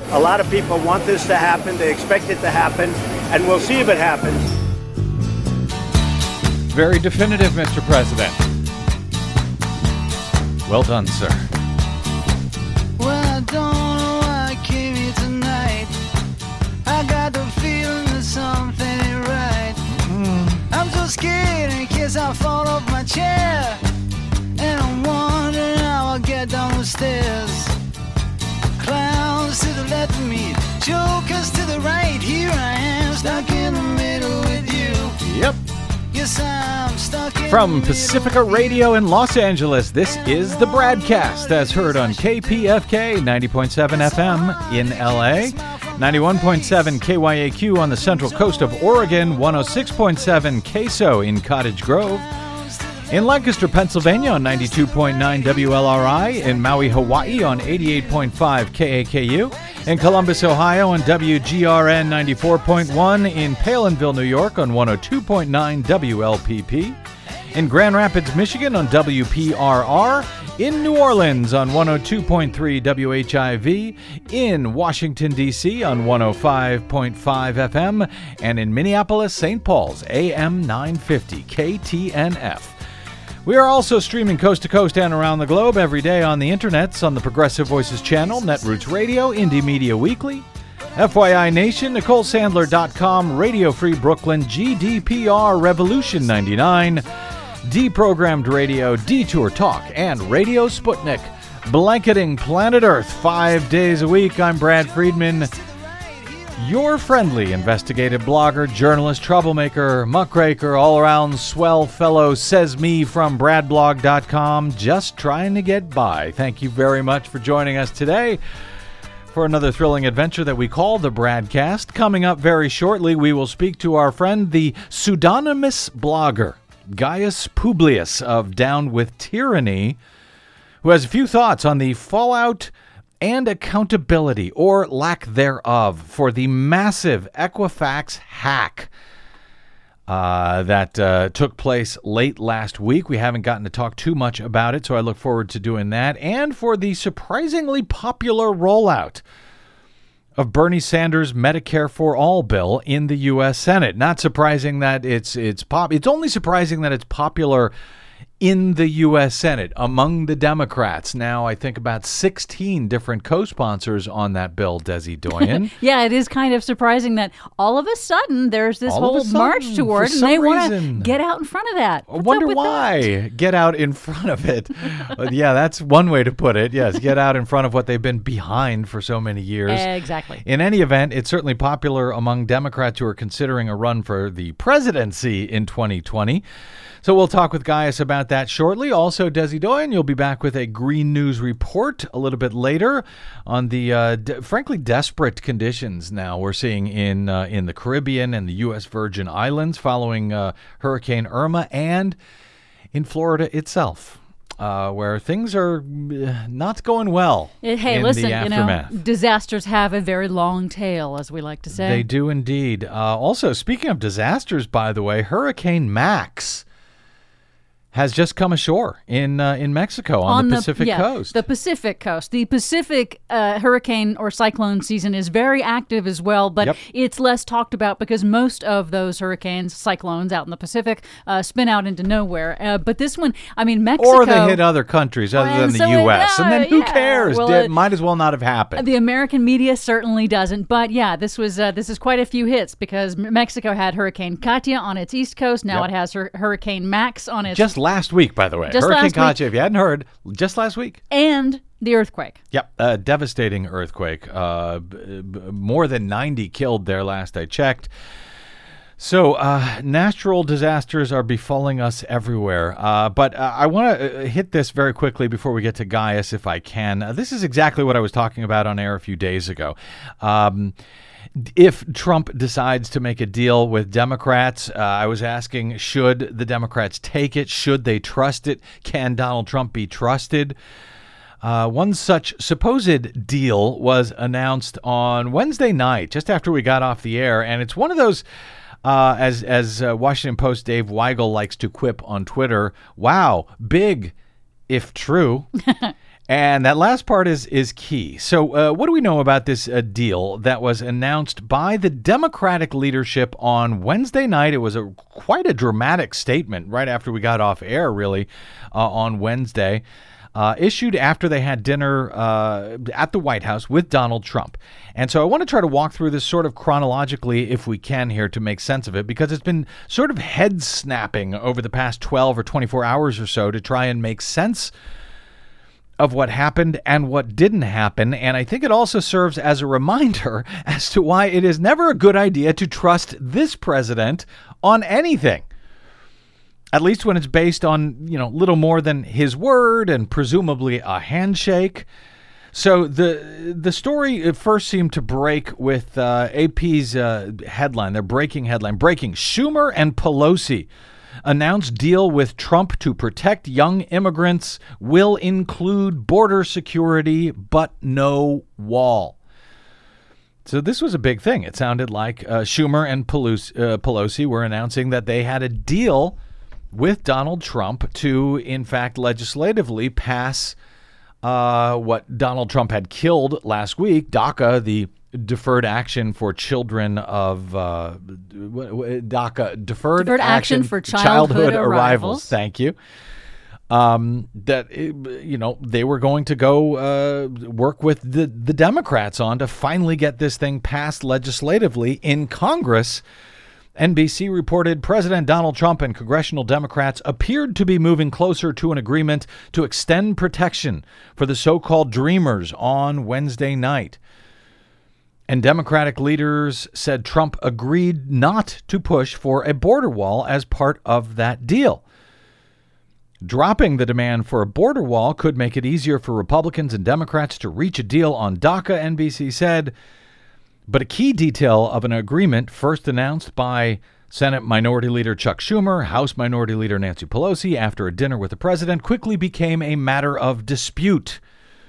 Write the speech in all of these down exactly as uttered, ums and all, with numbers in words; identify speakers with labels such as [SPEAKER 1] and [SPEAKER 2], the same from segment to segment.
[SPEAKER 1] A lot of people want this to happen. They expect it to happen, and we'll see if it happens.
[SPEAKER 2] Very definitive, Mister President. Well done, sir.
[SPEAKER 3] Well, I don't know why I came here tonight. I got the feeling that something ain't right. Mm. I'm so scared in case I fall off my chair. And I'm wondering how I'll get down the stairs. Clowns to the left of me, jokers to the right. Here I am, stuck in the middle with you.
[SPEAKER 2] Yep.
[SPEAKER 3] Yes, I'm stuck in
[SPEAKER 2] From
[SPEAKER 3] the
[SPEAKER 2] Pacifica
[SPEAKER 3] middle
[SPEAKER 2] Radio in Los Angeles, this is the Bradcast, as heard on K P F K ninety point seven F M in L A, ninety-one point seven K Y A Q on the central coast of Oregon, one oh six point seven K S O in Cottage Grove, in Lancaster, Pennsylvania on ninety-two point nine W L R I, in Maui, Hawaii on eighty-eight point five K A K U, in Columbus, Ohio on W G R N ninety-four point one, in Palinville, New York on one oh two point nine W L P P, in Grand Rapids, Michigan on W P R R, in New Orleans on one oh two point three W H I V, in Washington, D C on one oh five point five F M, and in Minneapolis, Saint Paul's A M nine fifty K T N F. We are also streaming coast to coast and around the globe every day on the internets, on the Progressive Voices channel, Netroots Radio, Indie Media Weekly, F Y I Nation, Nicole Sandler dot com, Radio Free Brooklyn, G D P R, Revolution ninety-nine, Deprogrammed Radio, Detour Talk, and Radio Sputnik, blanketing planet Earth five days a week. I'm Brad Friedman, your friendly investigative blogger, journalist, troublemaker, muckraker, all-around swell fellow, says me from brad blog dot com, just trying to get by. Thank you very much for joining us today for another thrilling adventure that we call the Bradcast. Coming up very shortly, we will speak to our friend, the pseudonymous blogger, Gaius Publius of Down with Tyranny, who has a few thoughts on the fallout and accountability, or lack thereof, for the massive Equifax hack uh, that uh, took place late last week. We haven't gotten to talk too much about it, so I look forward to doing that. And for the surprisingly popular rollout of Bernie Sanders' Medicare for All bill in the U S Senate. Not surprising that it's it's pop. It's only surprising that it's popular in the U S Senate among the Democrats. Now, I think about sixteen different co-sponsors on that bill, Desi Doyen.
[SPEAKER 4] Yeah, it is kind of surprising that all of a sudden there's this
[SPEAKER 2] All
[SPEAKER 4] whole
[SPEAKER 2] sudden,
[SPEAKER 4] march toward, and they want to get out in front of that.
[SPEAKER 2] I
[SPEAKER 4] What's
[SPEAKER 2] wonder
[SPEAKER 4] up with
[SPEAKER 2] why.
[SPEAKER 4] that?
[SPEAKER 2] Get out in front of it. But yeah, that's one way to put it. Yes, get out in front of what they've been behind for so many years.
[SPEAKER 4] Exactly.
[SPEAKER 2] In any event, it's certainly popular among Democrats who are considering a run for the presidency in twenty twenty. So we'll talk with Gaius about that shortly. Also, Desi Doyen, you'll be back with a Green News report a little bit later on the, uh, de- frankly, desperate conditions now we're seeing in uh, in the Caribbean and the U S Virgin Islands following uh, Hurricane Irma, and in Florida itself, uh, where things are not going well.
[SPEAKER 4] Hey,
[SPEAKER 2] in
[SPEAKER 4] listen,
[SPEAKER 2] the
[SPEAKER 4] you
[SPEAKER 2] aftermath.
[SPEAKER 4] know, disasters have a very long tail, as we like to say.
[SPEAKER 2] They do indeed. Uh, also, speaking of disasters, by the way, Hurricane Max has just come ashore in uh, in Mexico on,
[SPEAKER 4] on
[SPEAKER 2] the
[SPEAKER 4] the
[SPEAKER 2] Pacific
[SPEAKER 4] yeah,
[SPEAKER 2] coast.
[SPEAKER 4] The Pacific coast. The Pacific uh, hurricane or cyclone season is very active as well, but
[SPEAKER 2] Yep.
[SPEAKER 4] it's less talked about because most of those hurricanes, cyclones out in the Pacific, uh, spin out into nowhere. Uh, but this one, I mean, Mexico...
[SPEAKER 2] Or they hit other countries other
[SPEAKER 4] Well,
[SPEAKER 2] than the
[SPEAKER 4] so it-
[SPEAKER 2] U S. and then
[SPEAKER 4] yeah,
[SPEAKER 2] who
[SPEAKER 4] yeah.
[SPEAKER 2] cares?
[SPEAKER 4] Well,
[SPEAKER 2] It
[SPEAKER 4] it-
[SPEAKER 2] might as well not have happened.
[SPEAKER 4] The American media certainly doesn't, but yeah, this was uh, this is quite a few hits because M- Mexico had Hurricane Katia on its east coast. Now
[SPEAKER 2] Yep.
[SPEAKER 4] it has hur- Hurricane Max on its
[SPEAKER 2] Just last week, by the way.
[SPEAKER 4] Just
[SPEAKER 2] Hurricane
[SPEAKER 4] last week.
[SPEAKER 2] Katia, if you hadn't heard, just last week.
[SPEAKER 4] and the earthquake.
[SPEAKER 2] Yep, a devastating earthquake. Uh, b- b- more than ninety killed there last I checked. So uh, natural disasters are befalling us everywhere. Uh, but uh, I want to uh, hit this very quickly before we get to Gaius, if I can. Uh, this is exactly what I was talking about on air a few days ago. Um, if Trump decides to make a deal with Democrats, uh, I was asking, should the Democrats take it? Should they trust it? Can Donald Trump be trusted? Uh, one such supposed deal was announced on Wednesday night, just after we got off the air. And it's one of those, uh, as, as uh, Washington Post Dave Weigel likes to quip on Twitter, wow, big if true. And that last part is is key. So uh, what do we know about this uh, deal that was announced by the Democratic leadership on Wednesday night? It was a quite a dramatic statement right after we got off air, really, uh, on Wednesday, uh, issued after they had dinner uh, at the White House with Donald Trump. And so I want to try to walk through this sort of chronologically, if we can here, to make sense of it, because it's been sort of head snapping over the past twelve or twenty-four hours or so to try and make sense of what happened and what didn't happen. And I think it also serves as a reminder as to why it is never a good idea to trust this president on anything, at least when it's based on, you know, little more than his word and presumably a handshake. So the the story first seemed to break with uh, A P's uh, headline, their breaking headline, breaking: Schumer and Pelosi announced deal with Trump to protect young immigrants, will include border security, but no wall. So this was a big thing. It sounded like uh, Schumer and Pelosi, uh, Pelosi were announcing that they had a deal with Donald Trump to, in fact, legislatively pass uh, what Donald Trump had killed last week, DACA, the Deferred Action for Children of uh, DACA, Deferred,
[SPEAKER 4] Deferred Action, Action for Childhood, childhood arrivals. arrivals.
[SPEAKER 2] Thank you. Um, that, you know, they were going to go uh, work with the, the Democrats on to finally get this thing passed legislatively in Congress. N B C reported President Donald Trump and congressional Democrats appeared to be moving closer to an agreement to extend protection for the so-called Dreamers on Wednesday night. And Democratic leaders said Trump agreed not to push for a border wall as part of that deal. Dropping the demand for a border wall could make it easier for Republicans and Democrats to reach a deal on DACA, N B C said. But a key detail of an agreement first announced by Senate Minority Leader Chuck Schumer, House Minority Leader Nancy Pelosi, after a dinner with the president, quickly became a matter of dispute.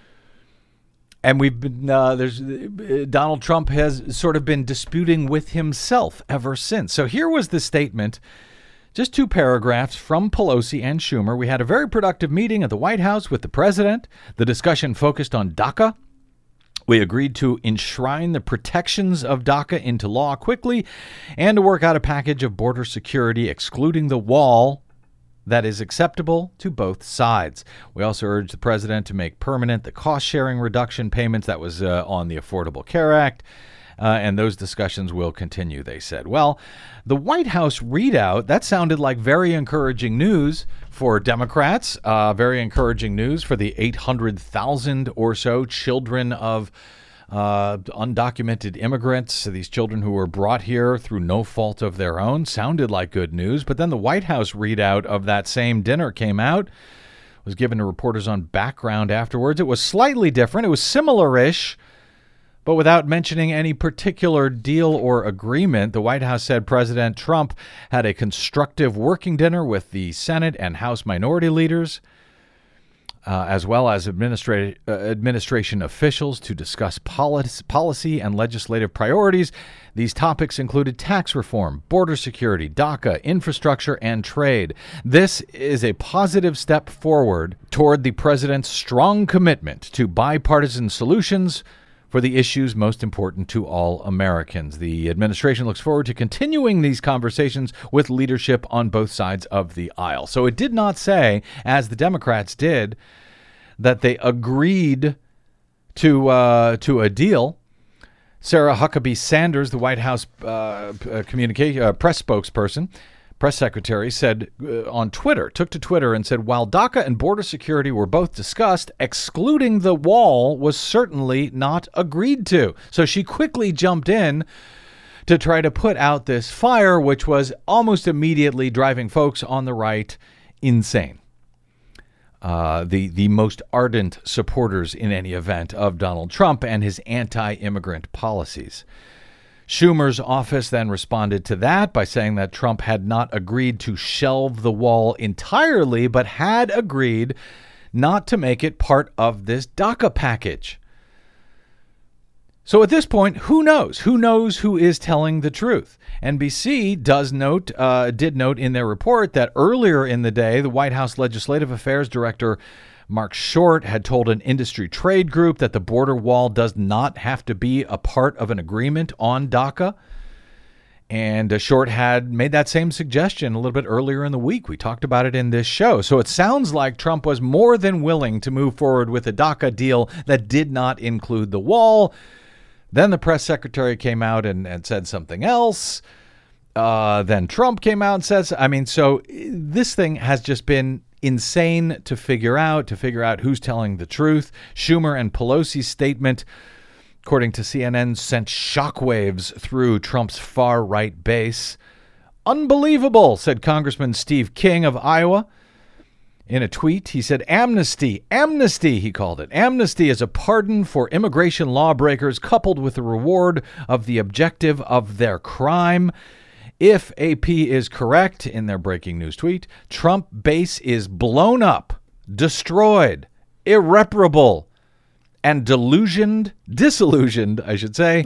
[SPEAKER 2] And we've been, uh, there's uh, Donald Trump has sort of been disputing with himself ever since. So here was the statement, just two paragraphs from Pelosi and Schumer. We had a very productive meeting at the White House with the president. The discussion focused on DACA. We agreed to enshrine the protections of DACA into law quickly and to work out a package of border security, excluding the wall, that is acceptable to both sides. We also urged the president to make permanent the cost-sharing reduction payments that was uh, on the Affordable Care Act, uh, and those discussions will continue, they said. Well, the White House readout, that sounded like very encouraging news for Democrats, uh, very encouraging news for the eight hundred thousand or so children of Uh, undocumented immigrants, these children who were brought here through no fault of their own. Sounded like good news. But then the White House readout of that same dinner came out, was given to reporters on Background afterwards. It was slightly different. It was similar-ish, but without mentioning any particular deal or agreement. The White House said President Trump had a constructive working dinner with the Senate and House minority leaders, Uh, as well as administra- uh, administration officials, to discuss policy, policy and legislative priorities. These topics included tax reform, border security, DACA, infrastructure, and trade. This is a positive step forward toward the president's strong commitment to bipartisan solutions for the issues most important to all Americans. The administration looks forward to continuing these conversations with leadership on both sides of the aisle. So it did not say, as the Democrats did, that they agreed to uh, to a deal. Sarah Huckabee Sanders, the White House uh, communication uh, press spokesperson, press secretary, said uh, on Twitter, took to Twitter and said, while DACA and border security were both discussed, excluding the wall was certainly not agreed to. So she quickly jumped in to try to put out this fire, which was almost immediately driving folks on the right insane. Uh, the, the most ardent supporters in any event of Donald Trump and his anti-immigrant policies. Schumer's office then responded to that by saying that Trump had not agreed to shelve the wall entirely, but had agreed not to make it part of this DACA package. So at this point, who knows? Who knows who is telling the truth? N B C does note, uh, did note in their report that earlier in the day, the White House Legislative Affairs Director Mark Short had told an industry trade group that the border wall does not have to be a part of an agreement on DACA. And uh, Short had made that same suggestion a little bit earlier in the week. We talked about it in this show. So it sounds like Trump was more than willing to move forward with a DACA deal that did not include the wall. Then the press secretary came out and, and said something else. Uh, then Trump came out and says, I mean, so this thing has just been insane to figure out, to figure out who's telling the truth. Schumer and Pelosi's statement, according to C N N, sent shockwaves through Trump's far-right base. Unbelievable, said Congressman Steve King of Iowa. In a tweet, he said, amnesty, amnesty, he called it. Amnesty is a pardon for immigration lawbreakers coupled with the reward of the objective of their crime. If A P is correct in their breaking news tweet, Trump base is blown up, destroyed, irreparable, and delusioned, disillusioned, I should say,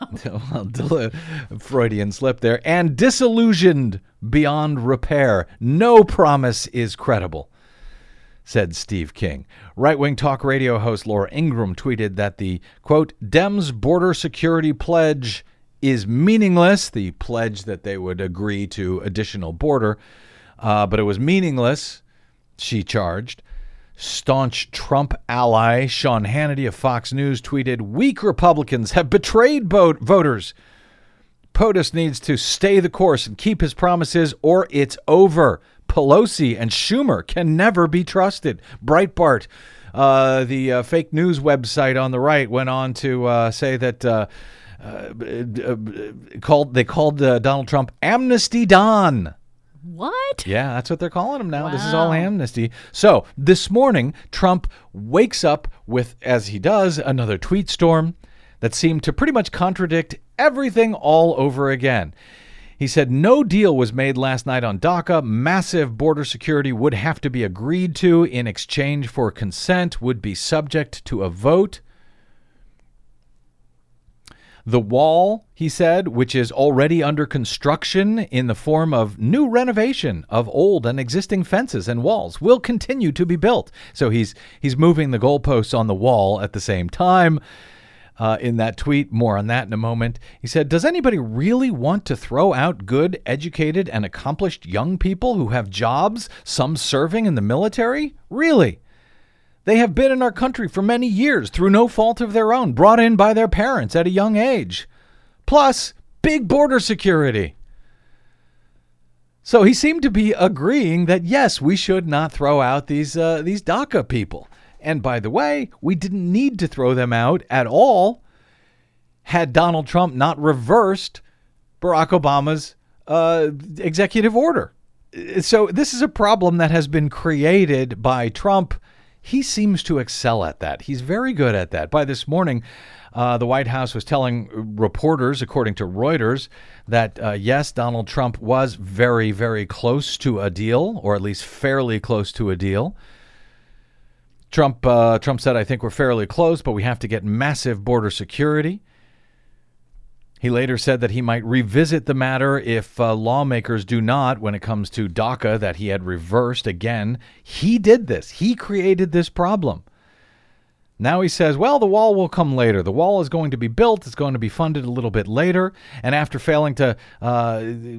[SPEAKER 2] Freudian slip there, and disillusioned beyond repair. No promise is credible, said Steve King. Right-wing talk radio host Laura Ingraham tweeted that the, quote, Dems border security pledge is meaningless, the pledge that they would agree to additional border, uh, but it was meaningless, she charged. Staunch Trump ally Sean Hannity of Fox News tweeted, weak Republicans have betrayed boat voters. POTUS needs to stay the course and keep his promises or it's over. Pelosi and Schumer can never be trusted. Breitbart, uh, the uh, fake news website on the right, went on to uh, say that uh, uh, uh, called they called uh, Donald Trump Amnesty Don.
[SPEAKER 4] What?
[SPEAKER 2] Yeah, that's what they're calling him now.
[SPEAKER 4] Wow.
[SPEAKER 2] This is all amnesty. So this morning, Trump wakes up with, as he does, another tweet storm that seemed to pretty much contradict everything all over again. He said no deal was made last night on DACA. Massive border security would have to be agreed to in exchange for consent, would be subject to a vote. The wall, he said, which is already under construction in the form of new renovation of old and existing fences and walls, will continue to be built. So he's he's moving the goalposts on the wall at the same time. Uh, in that tweet, more on that in a moment. He said, does anybody really want to throw out good, educated, and accomplished young people who have jobs, some serving in the military? Really? They have been in our country for many years through no fault of their own, brought in by their parents at a young age. Plus, big border security. So he seemed to be agreeing that, yes, we should not throw out these uh, these DACA people. And by the way, we didn't need to throw them out at all had Donald Trump not reversed Barack Obama's uh, executive order. So this is a problem that has been created by Trump. He seems to excel at that. He's very good at that. By this morning, uh, the White House was telling reporters, according to Reuters, that, uh, yes, Donald Trump was very, very close to a deal, or at least fairly close to a deal. Trump uh, Trump said, I think we're fairly close, but we have to get massive border security. He later said that he might revisit the matter if uh, lawmakers do not when it comes to DACA that he had reversed again. He did this. He created this problem. Now he says, well, the wall will come later. The wall is going to be built. It's going to be funded a little bit later. And after failing to uh,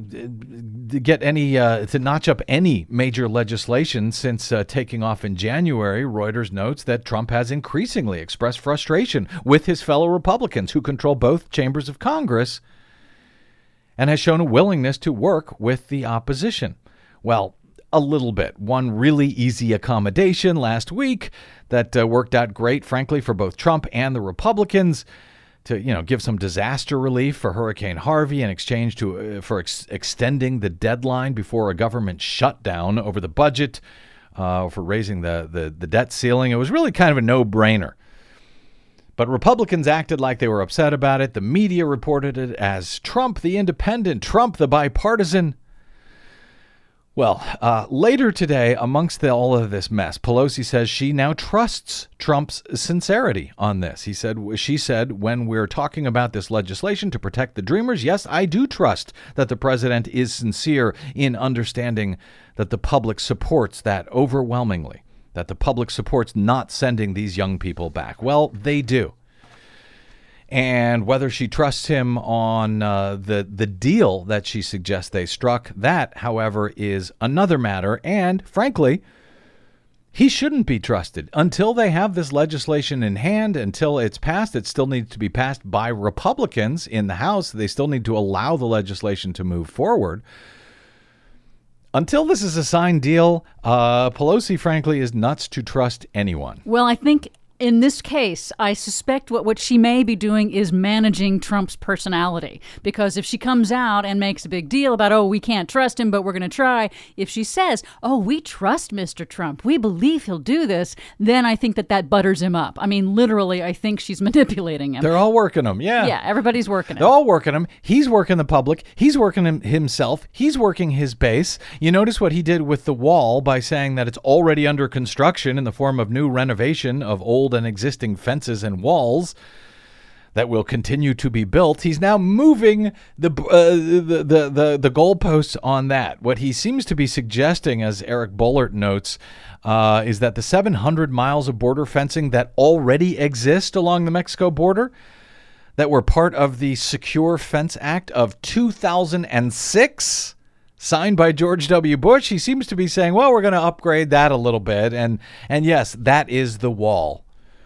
[SPEAKER 2] get any, uh, to notch up any major legislation since uh, taking off in January, Reuters notes that Trump has increasingly expressed frustration with his fellow Republicans who control both chambers of Congress and has shown a willingness to work with the opposition. Well, a little bit. One really easy accommodation last week that uh, worked out great, frankly, for both Trump and the Republicans to, you know, give some disaster relief for Hurricane Harvey in exchange to uh, for ex- extending the deadline before a government shutdown over the budget, uh, for raising the, the, the debt ceiling. It was really kind of a no-brainer. But Republicans acted like they were upset about it. The media reported it as Trump the independent, Trump the bipartisan. Well, uh, later today, amongst the, all of this mess, Pelosi says she now trusts Trump's sincerity on this. He said, she said, when we're talking about this legislation to protect the Dreamers, yes, I do trust that the president is sincere in understanding that the public supports that overwhelmingly. that the public supports not sending these young people back. Well, they do. And whether she trusts him on uh, the, the deal that she suggests they struck, that, however, is another matter. And frankly, he shouldn't be trusted until they have this legislation in hand, until it's passed. It still needs to be passed by Republicans in the House. They still need to allow the legislation to move forward. Until this is a signed deal, uh, Pelosi, frankly, is nuts to trust anyone.
[SPEAKER 4] Well, I think in this case, I suspect what, what she may be doing is managing Trump's personality. Because if she comes out and makes a big deal about, oh, we can't trust him, but we're going to try. If she says, oh, we trust Mister Trump, we believe he'll do this, then I think that that butters him up. I mean, literally, I think she's manipulating him.
[SPEAKER 2] They're all working him, yeah.
[SPEAKER 4] Yeah, everybody's working him.
[SPEAKER 2] They're all working him. He's working the public. He's working him himself. He's working his base. You notice what he did with the wall by saying that it's already under construction in the form of new renovation of old and existing fences and walls that will continue to be built. He's now moving the uh, the, the the the goalposts on that. What he seems to be suggesting, as Eric Boehlert notes, uh, is that the seven hundred miles of border fencing that already exist along the Mexico border, that were part of the Secure Fence Act of two thousand six, signed by George W. Bush, he seems to be saying, well, we're going to upgrade that a little bit. And and yes, that is the wall.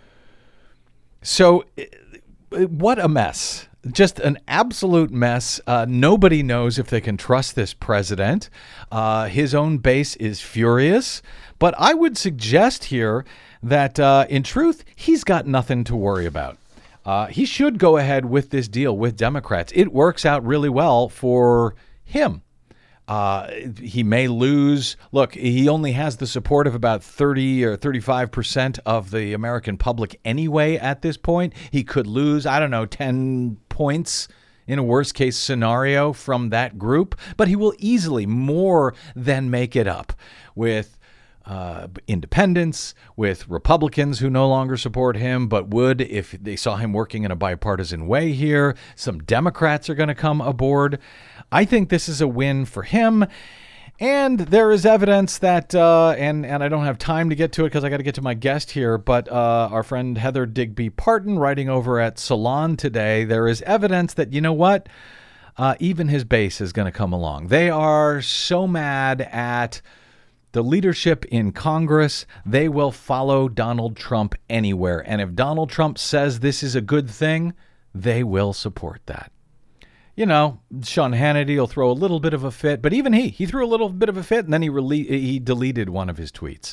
[SPEAKER 2] So what a mess. Just an absolute mess. Uh, nobody knows if they can trust this president. Uh, his own base is furious. But I would suggest here that, uh, in truth, he's got nothing to worry about. Uh, he should go ahead with this deal with Democrats. It works out really well for him. Uh, he may lose. Look, he only has the support of about thirty or thirty-five percent of the American public anyway at this point. He could lose, I don't know, ten points in a worst case scenario from that group, but he will easily more than make it up with uh, independents, with Republicans who no longer support him, but would if they saw him working in a bipartisan way here. Some Democrats are going to come aboard. I think this is a win for him. And there is evidence that, uh, and, and I don't have time to get to it because I got to get to my guest here, but uh, our friend Heather Digby Parton, writing over at Salon today, there is evidence that, you know what, uh, even his base is going to come along. They are so mad at the leadership in Congress, they will follow Donald Trump anywhere. And if Donald Trump says this is a good thing, they will support that. You know, Sean Hannity will throw a little bit of a fit, but even he, he threw a little bit of a fit, and then he rele- he deleted one of his tweets.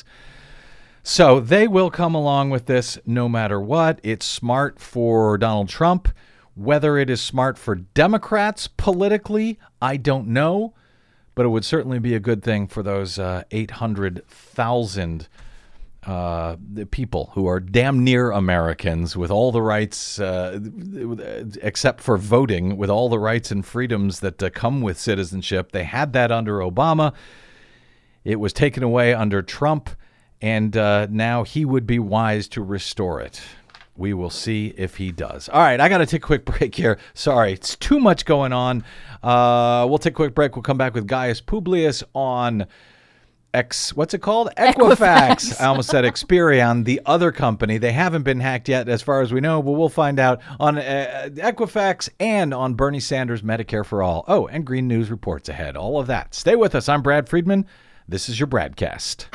[SPEAKER 2] So they will come along with this no matter what. It's smart for Donald Trump. Whether it is smart for Democrats politically, I don't know, but it would certainly be a good thing for those uh, eight hundred thousand Uh, the people who are damn near Americans with all the rights, uh, except for voting, with all the rights and freedoms that uh, come with citizenship. They had that under Obama. It was taken away under Trump, and uh, now he would be wise to restore it. We will see if he does. All right, I got to take a quick break here. Sorry, it's too much going on. Uh, we'll take a quick break. We'll come back with Gaius Publius on X, what's it called? Equifax.
[SPEAKER 4] Equifax.
[SPEAKER 2] I almost said Experian, the other company. They haven't been hacked yet, as far as we know, but we'll find out on uh, Equifax and on Bernie Sanders' Medicare for All. Oh, and Green News reports ahead. All of that. Stay with us. I'm Brad Friedman. This is your Bradcast.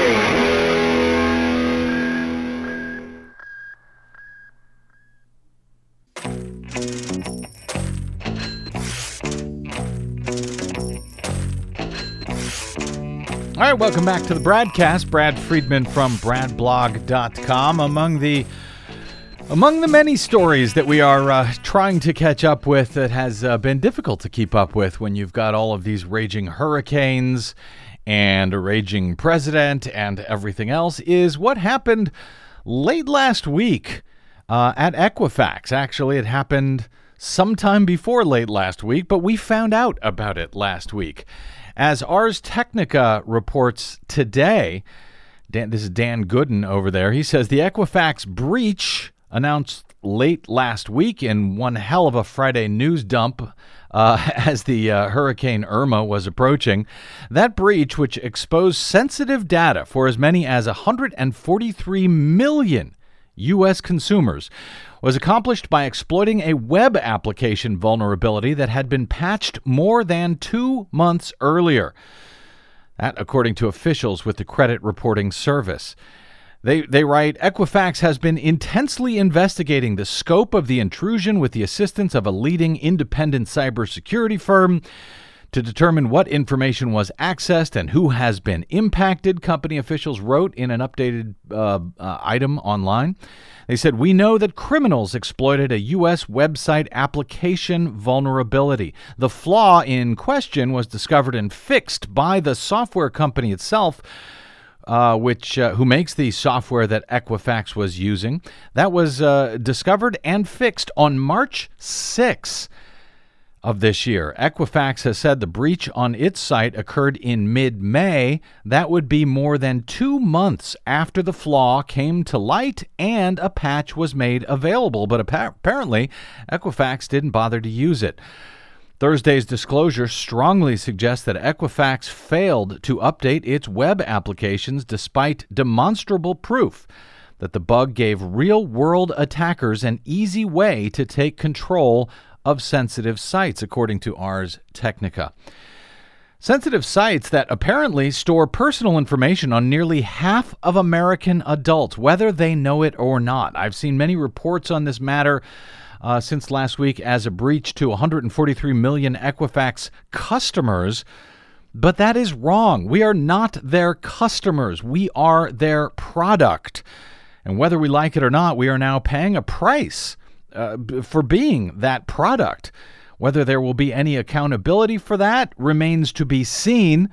[SPEAKER 2] All right, welcome back to the Bradcast. Brad Friedman from brad blog dot com. Among the among the many stories that we are uh, trying to catch up with that has uh, been difficult to keep up with when you've got all of these raging hurricanes and a raging president and everything else is what happened late last week uh, at Equifax. Actually, it happened sometime before late last week, but we found out about it last week. As Ars Technica reports today, Dan, this is Dan Gooden over there, he says the Equifax breach announced late last week in one hell of a Friday news dump uh, as the uh, Hurricane Irma was approaching. That breach, which exposed sensitive data for as many as one hundred forty-three million U S consumers, was accomplished by exploiting a web application vulnerability that had been patched more than two months earlier. That, according to officials with the credit reporting service. They they write, Equifax has been intensely investigating the scope of the intrusion with the assistance of a leading independent cybersecurity firm to determine what information was accessed and who has been impacted, company officials wrote in an updated uh, uh, item online. They said, we know that criminals exploited a U S website application vulnerability. The flaw in question was discovered and fixed by the software company itself, Uh, which uh, who makes the software that Equifax was using. That was uh, discovered and fixed on March sixth of this year. Equifax has said the breach on its site occurred in mid-May. That would be more than two months after the flaw came to light and a patch was made available. But appa- apparently, Equifax didn't bother to use it. Thursday's disclosure strongly suggests that Equifax failed to update its web applications despite demonstrable proof that the bug gave real-world attackers an easy way to take control of sensitive sites, according to Ars Technica. Sensitive sites that apparently store personal information on nearly half of American adults, whether they know it or not. I've seen many reports on this matter Uh, since last week as a breach to one hundred forty-three million Equifax customers. But that is wrong. We are not their customers. We are their product. And whether we like it or not, we are now paying a price uh, for being that product. Whether there will be any accountability for that remains to be seen.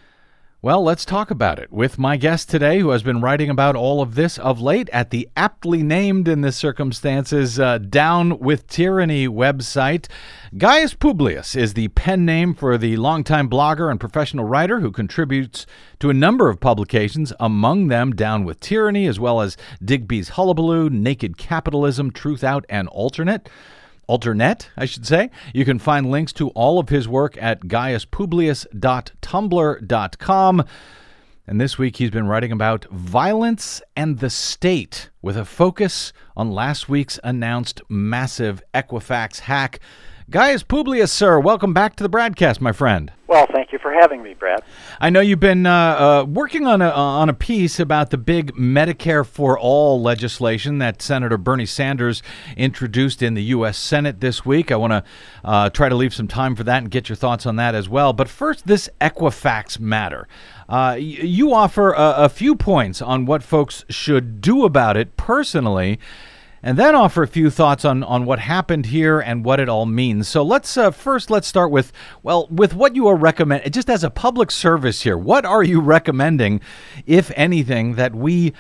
[SPEAKER 2] Well, let's talk about it with my guest today, who has been writing about all of this of late at the aptly named in this circumstances uh, Down with Tyranny website. Gaius Publius is the pen name for the longtime blogger and professional writer who contributes to a number of publications, among them Down with Tyranny, as well as Digby's Hullabaloo, Naked Capitalism, Truth Out, and Alternate. Alternet, I should say. You can find links to all of his work at gaius publius dot tumblr dot com. And this week he's been writing about violence and the state with a focus on last week's announced massive Equifax hack. Gaius Publius, sir, welcome back to the Bradcast, my friend.
[SPEAKER 1] Well, thank you for having me, Brad.
[SPEAKER 2] I know you've been uh, uh, working on a on a piece about the big Medicare for All legislation that Senator Bernie Sanders introduced in the U S Senate this week. I want to uh, try to leave some time for that and get your thoughts on that as well. But first, this Equifax matter. Uh, y- you offer a, a few points on what folks should do about it personally, and then offer a few thoughts on, on what happened here and what it all means. So let's uh, first let's start with, well, with what you are recommending, just as a public service here. What are you recommending, if anything, that we,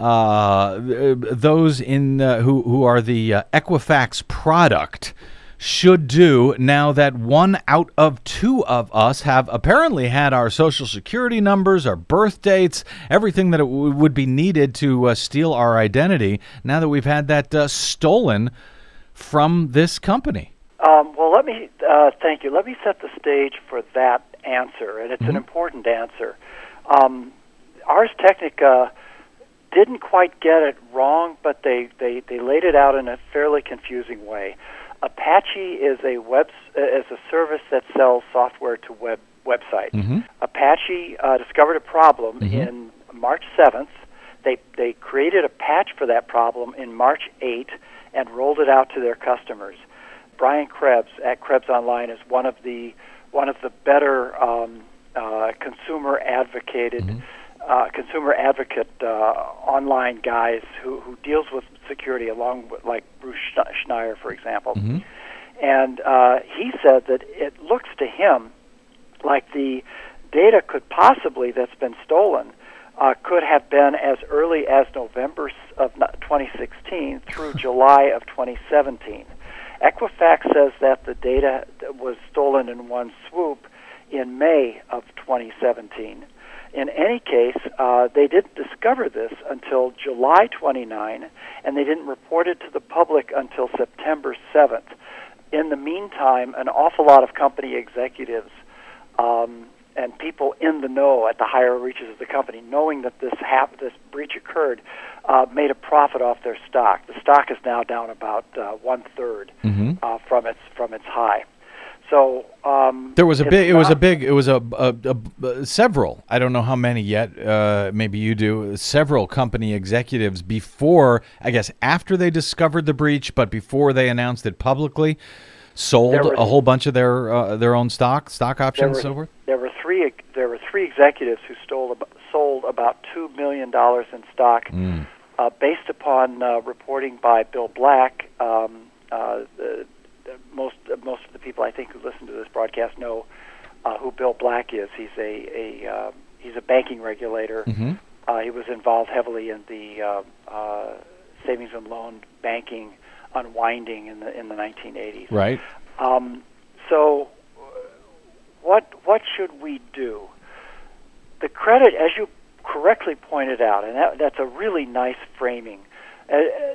[SPEAKER 2] uh, those in uh, who who are the uh, Equifax product, should do now that one out of two of us have apparently had our social security numbers, our birth dates, everything that it w- would be needed to uh, steal our identity, now that we've had that uh, stolen from this company?
[SPEAKER 5] Um, well, let me, uh, thank you. Let me set the stage for that answer, and it's mm-hmm. an important answer. Um, Ars Technica didn't quite get it wrong, but they, they, they laid it out in a fairly confusing way. Apache is a web is a service that sells software to web websites. Mm-hmm. Apache uh, discovered a problem mm-hmm. in March seventh. They they created a patch for that problem in March eighth and rolled it out to their customers. Brian Krebs at Krebs Online is one of the one of the better um, uh, consumer advocated. Mm-hmm. Uh, consumer advocate uh, online guys who, who deals with security, along with like Bruce Schneier, for example. Mm-hmm. And uh, he said that it looks to him like the data could possibly that's been stolen uh, could have been as early as November of twenty sixteen through July of twenty seventeen. Equifax says that the data was stolen in one swoop in May of twenty seventeen. In any case, uh, they didn't discover this until July twenty-ninth, and they didn't report it to the public until September seventh. In the meantime, an awful lot of company executives um, and people in the know at the higher reaches of the company, knowing that this hap- this breach occurred, uh, made a profit off their stock. The stock is now down about uh, one third
[SPEAKER 2] Mm-hmm.
[SPEAKER 5] uh, from its from its high. So um,
[SPEAKER 2] There was a
[SPEAKER 5] it's
[SPEAKER 2] big. It was a
[SPEAKER 5] not-
[SPEAKER 2] big. It was a, a, a, a several. I don't know how many yet. Uh, maybe you do. Several company executives before, I guess, after they discovered the breach, but before they announced it publicly, sold
[SPEAKER 5] There were-
[SPEAKER 2] a whole bunch of their uh, their own stock, stock
[SPEAKER 5] There
[SPEAKER 2] options,
[SPEAKER 5] were,
[SPEAKER 2] and so forth.
[SPEAKER 5] there were three. There were three executives who stole ab- sold about two million dollars in stock,
[SPEAKER 2] Mm.
[SPEAKER 5] uh, based upon uh, reporting by Bill Black. Um, uh, the, the most uh, most of the people I think who listen to this broadcast know uh, who Bill Black is. He's a a uh, he's a banking regulator.
[SPEAKER 2] Mm-hmm.
[SPEAKER 5] Uh, he was involved heavily in the uh, uh, savings and loan banking unwinding in the in the nineteen eighties.
[SPEAKER 2] Right.
[SPEAKER 5] Um, so, uh, what what should we do? The credit, as you correctly pointed out, and that, that's a really nice framing. Uh,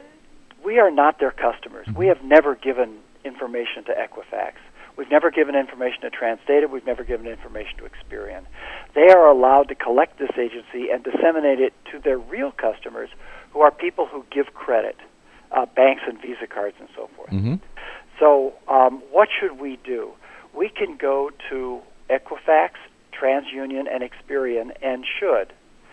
[SPEAKER 5] we are not their customers. We have never given information to Equifax. We've never given information to TransData. We've never given information to Experian. They are allowed to collect this agency and disseminate it to their real customers, who are people who give credit, uh, banks and Visa cards and so forth.
[SPEAKER 2] Mm-hmm.
[SPEAKER 5] So um, what should we do? We can go to Equifax, TransUnion, and Experian, and should,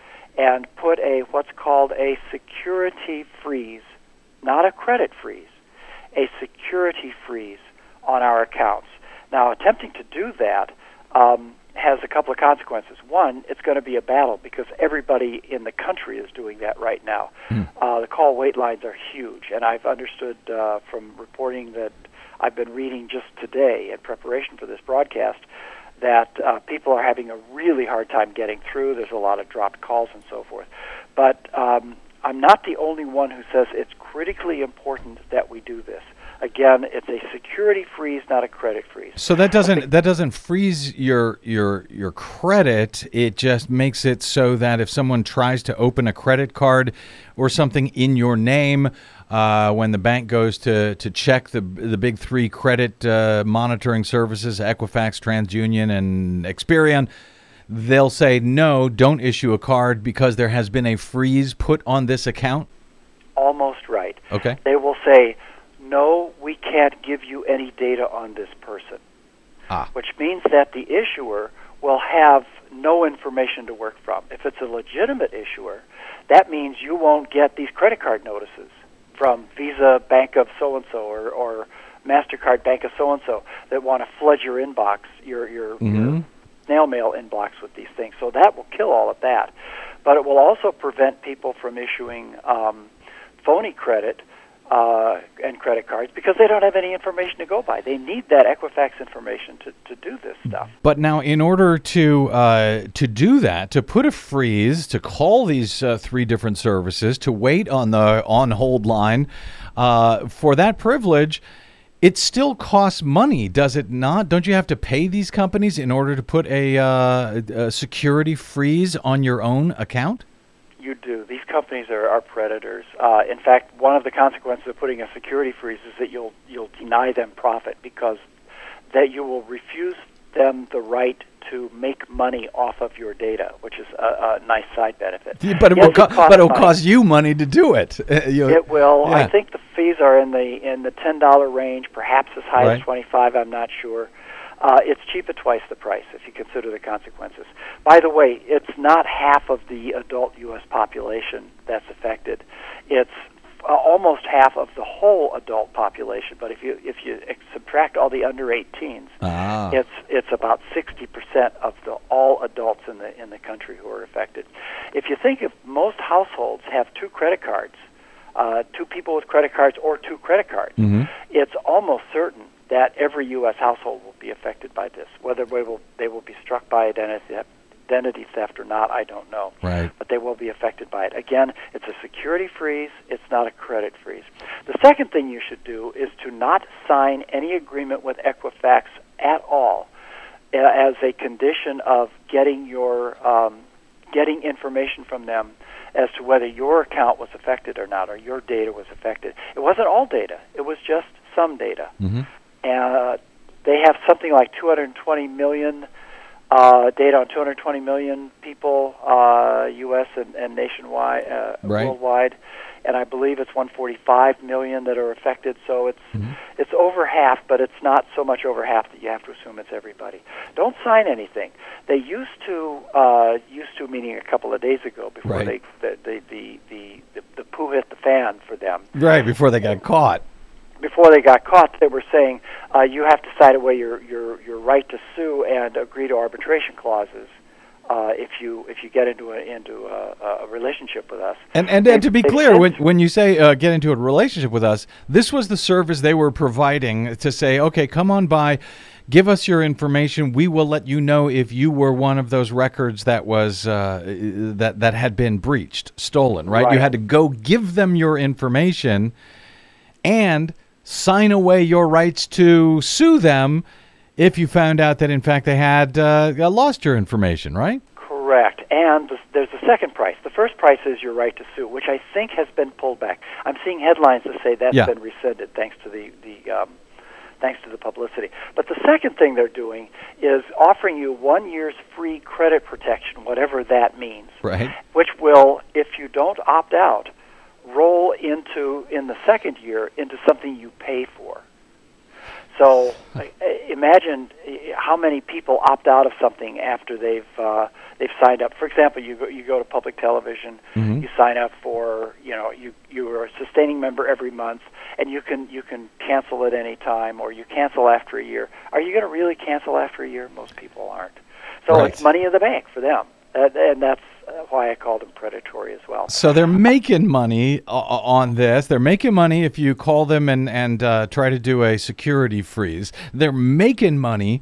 [SPEAKER 5] and put a what's called a security freeze, not a credit freeze, a security freeze on our accounts. Now, attempting to do that um, has a couple of consequences. One, it's going to be a battle because everybody in the country is doing that right now.
[SPEAKER 2] Hmm.
[SPEAKER 5] Uh, the call wait lines are huge, and I've understood uh, from reporting that I've been reading just today in preparation for this broadcast that uh, people are having a really hard time getting through. There's a lot of dropped calls and so forth. But um, I'm not the only one who says it's critically important that we do this. Again, it's a security freeze, not a credit freeze.
[SPEAKER 2] So that doesn't that doesn't freeze your your your credit. It just makes it so that if someone tries to open a credit card or something in your name, uh, when the bank goes to, to check the the big three credit uh, monitoring services, Equifax, TransUnion, and Experian, they'll say no, don't issue a card because there has been a freeze put on this account.
[SPEAKER 5] Almost right.
[SPEAKER 2] Okay.
[SPEAKER 5] They will say, no, we can't give you any data on this person,
[SPEAKER 2] Ah.
[SPEAKER 5] which means that the issuer will have no information to work from. If it's a legitimate issuer, that means you won't get these credit card notices from Visa Bank of so-and-so or, or MasterCard Bank of so-and-so that want to flood your inbox, your, your,
[SPEAKER 2] Mm-hmm.
[SPEAKER 5] your snail mail inbox with these things. So that will kill all of that. But it will also prevent people from issuing um, phony credit Uh, and credit cards because they don't have any information to go by. They need that Equifax information to, to do this stuff.
[SPEAKER 2] But now, in order to uh, to do that, to put a freeze, to call these uh, three different services, to wait on the on hold line uh, for that privilege, it still costs money, does it not? Don't you have to pay these companies in order to put a, uh, a security freeze on your own account?
[SPEAKER 5] You do. These companies are, are predators. Uh, in fact, one of the consequences of putting a security freeze is that you'll you'll deny them profit because that you will refuse them the right to make money off of your data, which is a, a nice side benefit.
[SPEAKER 2] Yeah, but it
[SPEAKER 5] Yes,
[SPEAKER 2] will co-
[SPEAKER 5] costs
[SPEAKER 2] but it will
[SPEAKER 5] money.
[SPEAKER 2] cost you money to do it. Uh, you-
[SPEAKER 5] It will.
[SPEAKER 2] yeah.
[SPEAKER 5] I think the fees are in the in the ten dollar range, perhaps as high
[SPEAKER 2] Right.
[SPEAKER 5] as twenty five. I'm not sure. Uh, it's cheap at twice the price if you consider the consequences. By the way, it's not half of the adult U S population that's affected. It's uh, almost half of the whole adult population. But if you if you ex- subtract all the under eighteens,
[SPEAKER 2] Ah.
[SPEAKER 5] it's it's about sixty percent of the all adults in the in the country who are affected. If you think if most households have two credit cards, uh, two people with credit cards or two credit cards,
[SPEAKER 2] Mhm.
[SPEAKER 5] it's almost certain that every U S household will be affected by this. Whether they will they will be struck by identity theft, identity theft or not, I don't know.
[SPEAKER 2] Right.
[SPEAKER 5] But they will be affected by it. Again, it's a security freeze. It's not a credit freeze. The second thing you should do is to not sign any agreement with Equifax at all uh, as a condition of getting your um, getting information from them as to whether your account was affected or not, or your data was affected. It wasn't all data. It was just some data.
[SPEAKER 2] Mm-hmm.
[SPEAKER 5] And uh, they have something like two hundred twenty million uh, data on two hundred twenty million people, uh, U S and, and nationwide, uh,
[SPEAKER 2] right.
[SPEAKER 5] worldwide. And I believe it's one hundred forty-five million that are affected. So it's
[SPEAKER 2] mm-hmm.
[SPEAKER 5] it's over half, but it's not so much over half that you have to assume it's everybody. Don't sign anything. They used to, uh, used to meaning a couple of days ago, before
[SPEAKER 2] right.
[SPEAKER 5] they the the, the the the the poo hit the fan for them.
[SPEAKER 2] Right, before they got caught.
[SPEAKER 5] Before they got caught, they were saying uh, you have to sign away your, your, your right to sue and agree to arbitration clauses uh, if you if you get into a into a, a relationship with us.
[SPEAKER 2] And and, and to be
[SPEAKER 5] They- they
[SPEAKER 2] clear,
[SPEAKER 5] said-
[SPEAKER 2] when when you say uh, get into a relationship with us, this was the service they were providing to say, okay, come on by, give us your information. We will let you know if you were one of those records that was uh, that that had been breached, stolen. Right?
[SPEAKER 5] Right.
[SPEAKER 2] You had to go give them your information and sign away your rights to sue them if you found out that in fact they had uh, lost your information. Right?
[SPEAKER 5] Correct. And the, there's a second price. The first price is your right to sue, which I think has been pulled back. I'm seeing headlines that say that's
[SPEAKER 2] Yeah.
[SPEAKER 5] been rescinded thanks to the the um, thanks to the publicity. But the second thing they're doing is offering you one year's free credit protection, whatever that means,
[SPEAKER 2] Right.
[SPEAKER 5] which will, if you don't opt out, roll into, in the second year, into something you pay for. So uh, imagine uh, how many people opt out of something after they've uh, they've signed up. For example, you go you go to public television,
[SPEAKER 2] Mhm.
[SPEAKER 5] you sign up for you know you you are a sustaining member every month, and you can you can cancel at any time, or you cancel after a year. Are you going to really cancel after a year? Most people aren't. So
[SPEAKER 2] Right.
[SPEAKER 5] it's money in the bank for them, uh, and that's why I called them predatory as well.
[SPEAKER 2] So they're making money o- on this. They're making money if you call them and and uh, try to do a security freeze. They're making money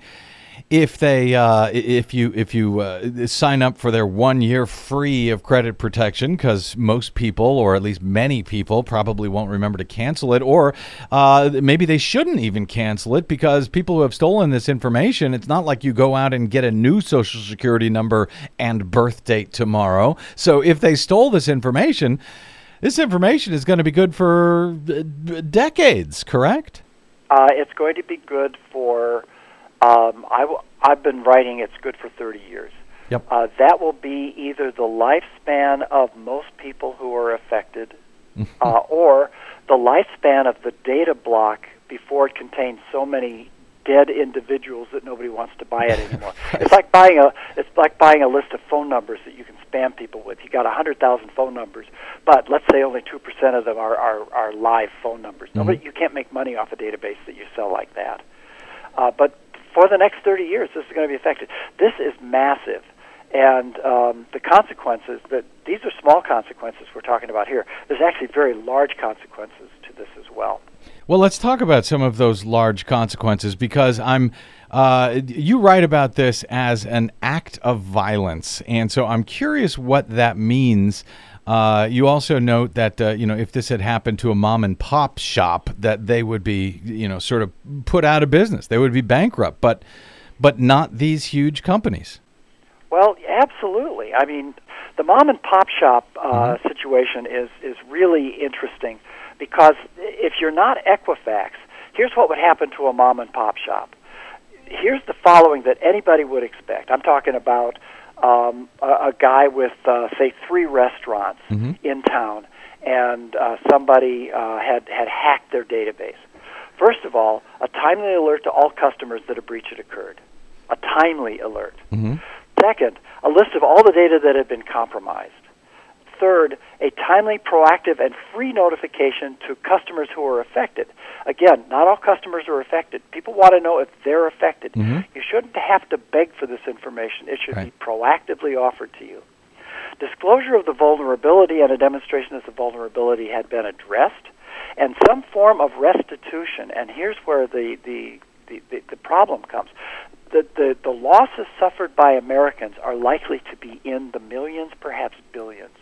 [SPEAKER 2] if they uh, if you if you uh, sign up for their one year free of credit protection, because most people, or at least many people, probably won't remember to cancel it, or uh, maybe they shouldn't even cancel it because people who have stolen this information, it's not like you go out and get a new social security number and birth date tomorrow. So if they stole this information, this information is going to be good for uh, decades, correct?
[SPEAKER 5] Uh, it's going to be good for. Um, I w- I've been writing it's good for thirty years.
[SPEAKER 2] Yep.
[SPEAKER 5] Uh, that will be either the lifespan of most people who are affected, uh, or the lifespan of the data block before it contains so many dead individuals that nobody wants to buy it anymore. It's like buying a it's like buying a list of phone numbers that you can spam people with. You got a hundred thousand phone numbers, but let's say only two percent of them are, are, are live phone numbers.
[SPEAKER 2] Mm-hmm.
[SPEAKER 5] Nobody, you can't make money off a database that you sell like that. Uh, but for the next thirty years, this is going to be affected. This is massive, and um, the consequences, that these are small consequences we're talking about here. There's actually very large consequences to this as well.
[SPEAKER 2] Well, let's talk about some of those large consequences, because I'm. Uh, you write about this as an act of violence, and so I'm curious what that means. Uh, you also note that uh, you know, if this had happened to a mom and pop shop, that they would be, you know, sort of put out of business. They would be bankrupt, but but not these huge companies.
[SPEAKER 5] Well, absolutely. I mean, the mom and pop shop uh,
[SPEAKER 2] Mm-hmm.
[SPEAKER 5] situation is is really interesting, because if you're not Equifax, here's what would happen to a mom and pop shop. Here's the following that anybody would expect. I'm talking about um, a, a guy with, uh, say, three restaurants
[SPEAKER 2] Mhm.
[SPEAKER 5] in town, and uh, somebody uh, had, had hacked their database. First of all, a timely alert to all customers that a breach had occurred. A timely alert.
[SPEAKER 2] Mm-hmm.
[SPEAKER 5] Second, a list of all the data that had been compromised. Third, a timely, proactive, and free notification to customers who are affected. Again, not all customers are affected. People want to know if they're affected.
[SPEAKER 2] Mm-hmm.
[SPEAKER 5] You shouldn't have to beg for this information. It should
[SPEAKER 2] Right.
[SPEAKER 5] be proactively offered to you. Disclosure of the vulnerability and a demonstration that the vulnerability had been addressed, and some form of restitution. And here's where the, the, the, the, the problem comes. The, the, the losses suffered by Americans are likely to be in the millions, perhaps billions.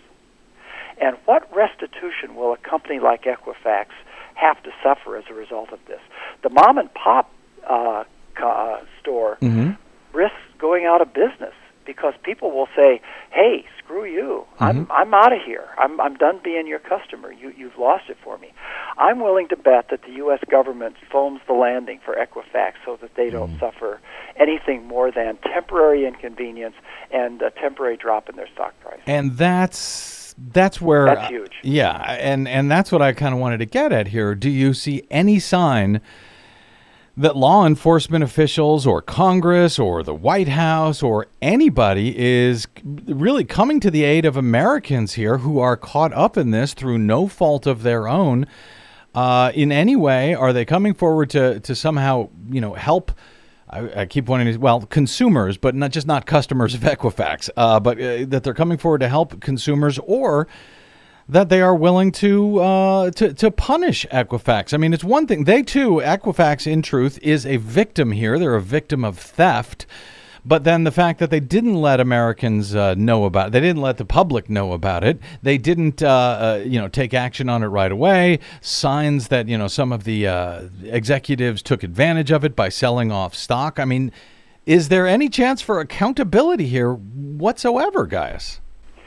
[SPEAKER 5] And what restitution will a company like Equifax have to suffer as a result of this? The mom and pop uh, uh, store
[SPEAKER 2] Mm-hmm.
[SPEAKER 5] risks going out of business because people will say, "Hey, screw you!
[SPEAKER 2] Mm-hmm.
[SPEAKER 5] I'm I'm out of here. I'm I'm done being your customer. You you've lost it for me." I'm willing to bet that the U S government foams the landing for Equifax so that they don't
[SPEAKER 2] Mm.
[SPEAKER 5] suffer anything more than temporary inconvenience and a temporary drop in their stock price.
[SPEAKER 2] And that's that's where
[SPEAKER 5] That's huge.
[SPEAKER 2] Yeah, and and that's what I kind of wanted to get at here. Do you see any sign that law enforcement officials or Congress or the White House or anybody is really coming to the aid of Americans here who are caught up in this through no fault of their own? Uh, in any way, are they coming forward to to somehow, you know, help? I, I keep wanting to, well, consumers, but not just not customers of Equifax, uh, but uh, that they're coming forward to help consumers, or that they are willing to, uh, to to punish Equifax. I mean, it's one thing. They, too, Equifax, in truth, is a victim here. They're a victim of theft. But then the fact that they didn't let Americans uh, know about it, they didn't let the public know about it, they didn't, uh, uh, you know, take action on it right away. Signs that, you know, some of the uh, executives took advantage of it by selling off stock. I mean, is there any chance for accountability here whatsoever, Gaius?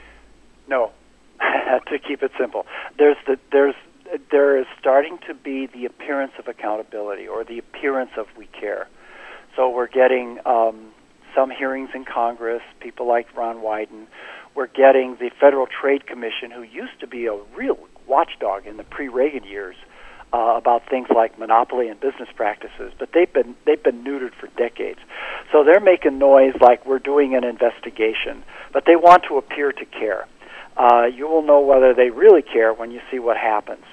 [SPEAKER 5] No. To keep it simple, there's the there's there is starting to be the appearance of accountability, or the appearance of we care. So we're getting um, some hearings in Congress, people like Ron Wyden. We're getting the Federal Trade Commission, who used to be a real watchdog in the pre-Reagan years uh, about things like monopoly and business practices, but they've been they've been neutered for decades. So they're making noise like we're doing an investigation, but they want to appear to care. Uh, you will know whether they really care when you see what happens.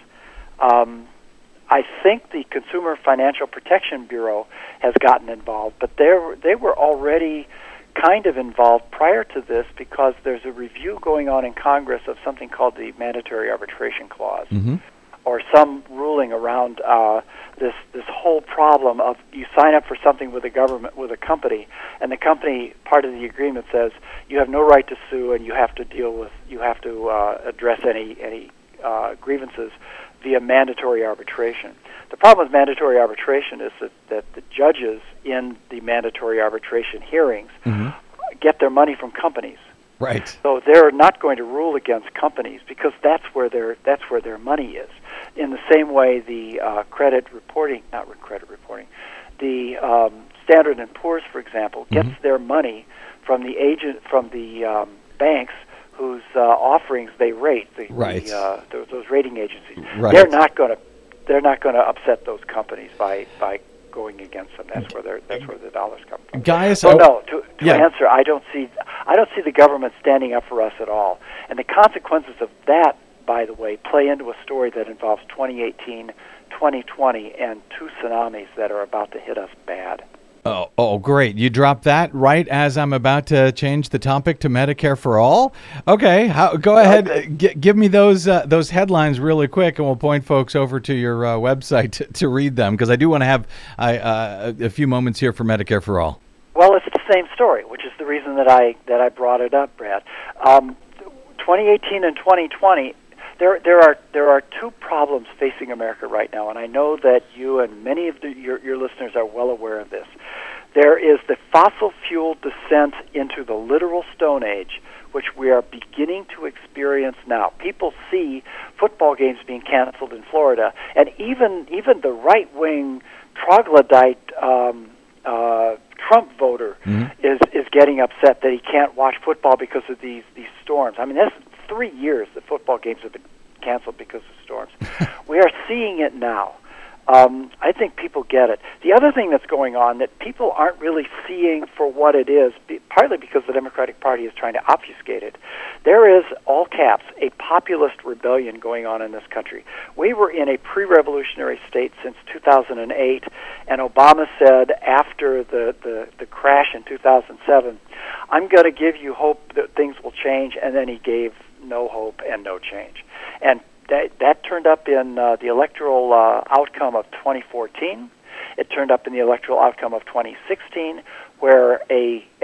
[SPEAKER 5] Um, I think the Consumer Financial Protection Bureau has gotten involved, but they they were already kind of involved prior to this, because there's a review going on in Congress of something called the Mandatory Arbitration Clause,
[SPEAKER 2] Mm-hmm.
[SPEAKER 5] or some ruling around uh, this this whole problem of you sign up for something with a government, with a company, and the company, part of the agreement says you have no right to sue, and you have to deal with, you have to uh, address any any uh, grievances via mandatory arbitration. The problem with mandatory arbitration is that, that the judges in the mandatory arbitration hearings
[SPEAKER 2] Mm-hmm.
[SPEAKER 5] get their money from companies.
[SPEAKER 2] Right.
[SPEAKER 5] So they're not going to rule against companies, because that's where their that's where their money is. In the same way, the uh, credit reporting, not re- credit reporting, the um, Standard and Poor's, for example, gets
[SPEAKER 2] Mhm.
[SPEAKER 5] their money from the agent from the um, banks whose uh, offerings they rate. The,
[SPEAKER 2] Right.
[SPEAKER 5] the, uh, those, those rating agencies.
[SPEAKER 2] Right.
[SPEAKER 5] They're not going to they're not going to upset those companies by by going against them. That's where they're, that's where the dollars come from.
[SPEAKER 2] Gaius,
[SPEAKER 5] So
[SPEAKER 2] I-
[SPEAKER 5] no, to, to
[SPEAKER 2] yeah.
[SPEAKER 5] answer, I don't see I don't see the government standing up for us at all. And the consequences of that, by the way, play into a story that involves twenty eighteen, twenty twenty, and two tsunamis that are about to hit us bad.
[SPEAKER 2] Oh, oh, great. You dropped that right as I'm about to change the topic to Medicare for All. Okay, how, go ahead.
[SPEAKER 5] Okay.
[SPEAKER 2] G- give me those uh, those headlines really quick, and we'll point folks over to your uh, website to, to read them, because I do want to have I, uh, a few moments here for Medicare for All.
[SPEAKER 5] Well, it's the same story, which is the reason that I that I brought it up, Brad. Um, twenty eighteen and twenty twenty, there there are there are two problems facing America right now, and I know that you and many of the, your your listeners are well aware of this. There is the fossil fuel descent into the literal Stone Age, which we are beginning to experience now. People see football games being canceled in Florida, and even even the right wing troglodyte um, uh, Trump voter
[SPEAKER 2] Mm-hmm.
[SPEAKER 5] is is getting upset that he can't watch football because of these these storms. I mean, that's three years that football games have been canceled because of storms. We are seeing it now. Um, I think people get it. The other thing that's going on that people aren't really seeing for what it is, be, partly because the Democratic Party is trying to obfuscate it, there is, all caps, a populist rebellion going on in this country. We were in a pre-revolutionary state since two thousand eight, and Obama said after the, the, the crash in two thousand seven, I'm going to give you hope that things will change, and then he gave no hope and no change. And That, that turned up in uh, the electoral uh, outcome of twenty fourteen. It turned up in the electoral outcome of twenty sixteen, where a a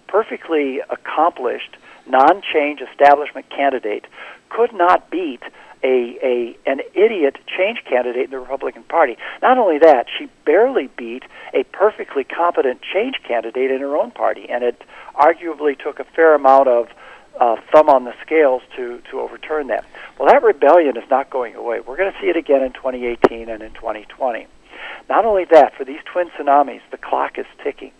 [SPEAKER 5] perfectly accomplished, non-change establishment candidate could not beat a, a an idiot change candidate in the Republican Party. Not only that, she barely beat a perfectly competent change candidate in her own party, and it arguably took a fair amount of uh, thumb on the scales to, to overturn that. Well, that rebellion is not going away. We're going to see it again in twenty eighteen and in twenty twenty. Not only that, for these twin tsunamis, the clock is ticking.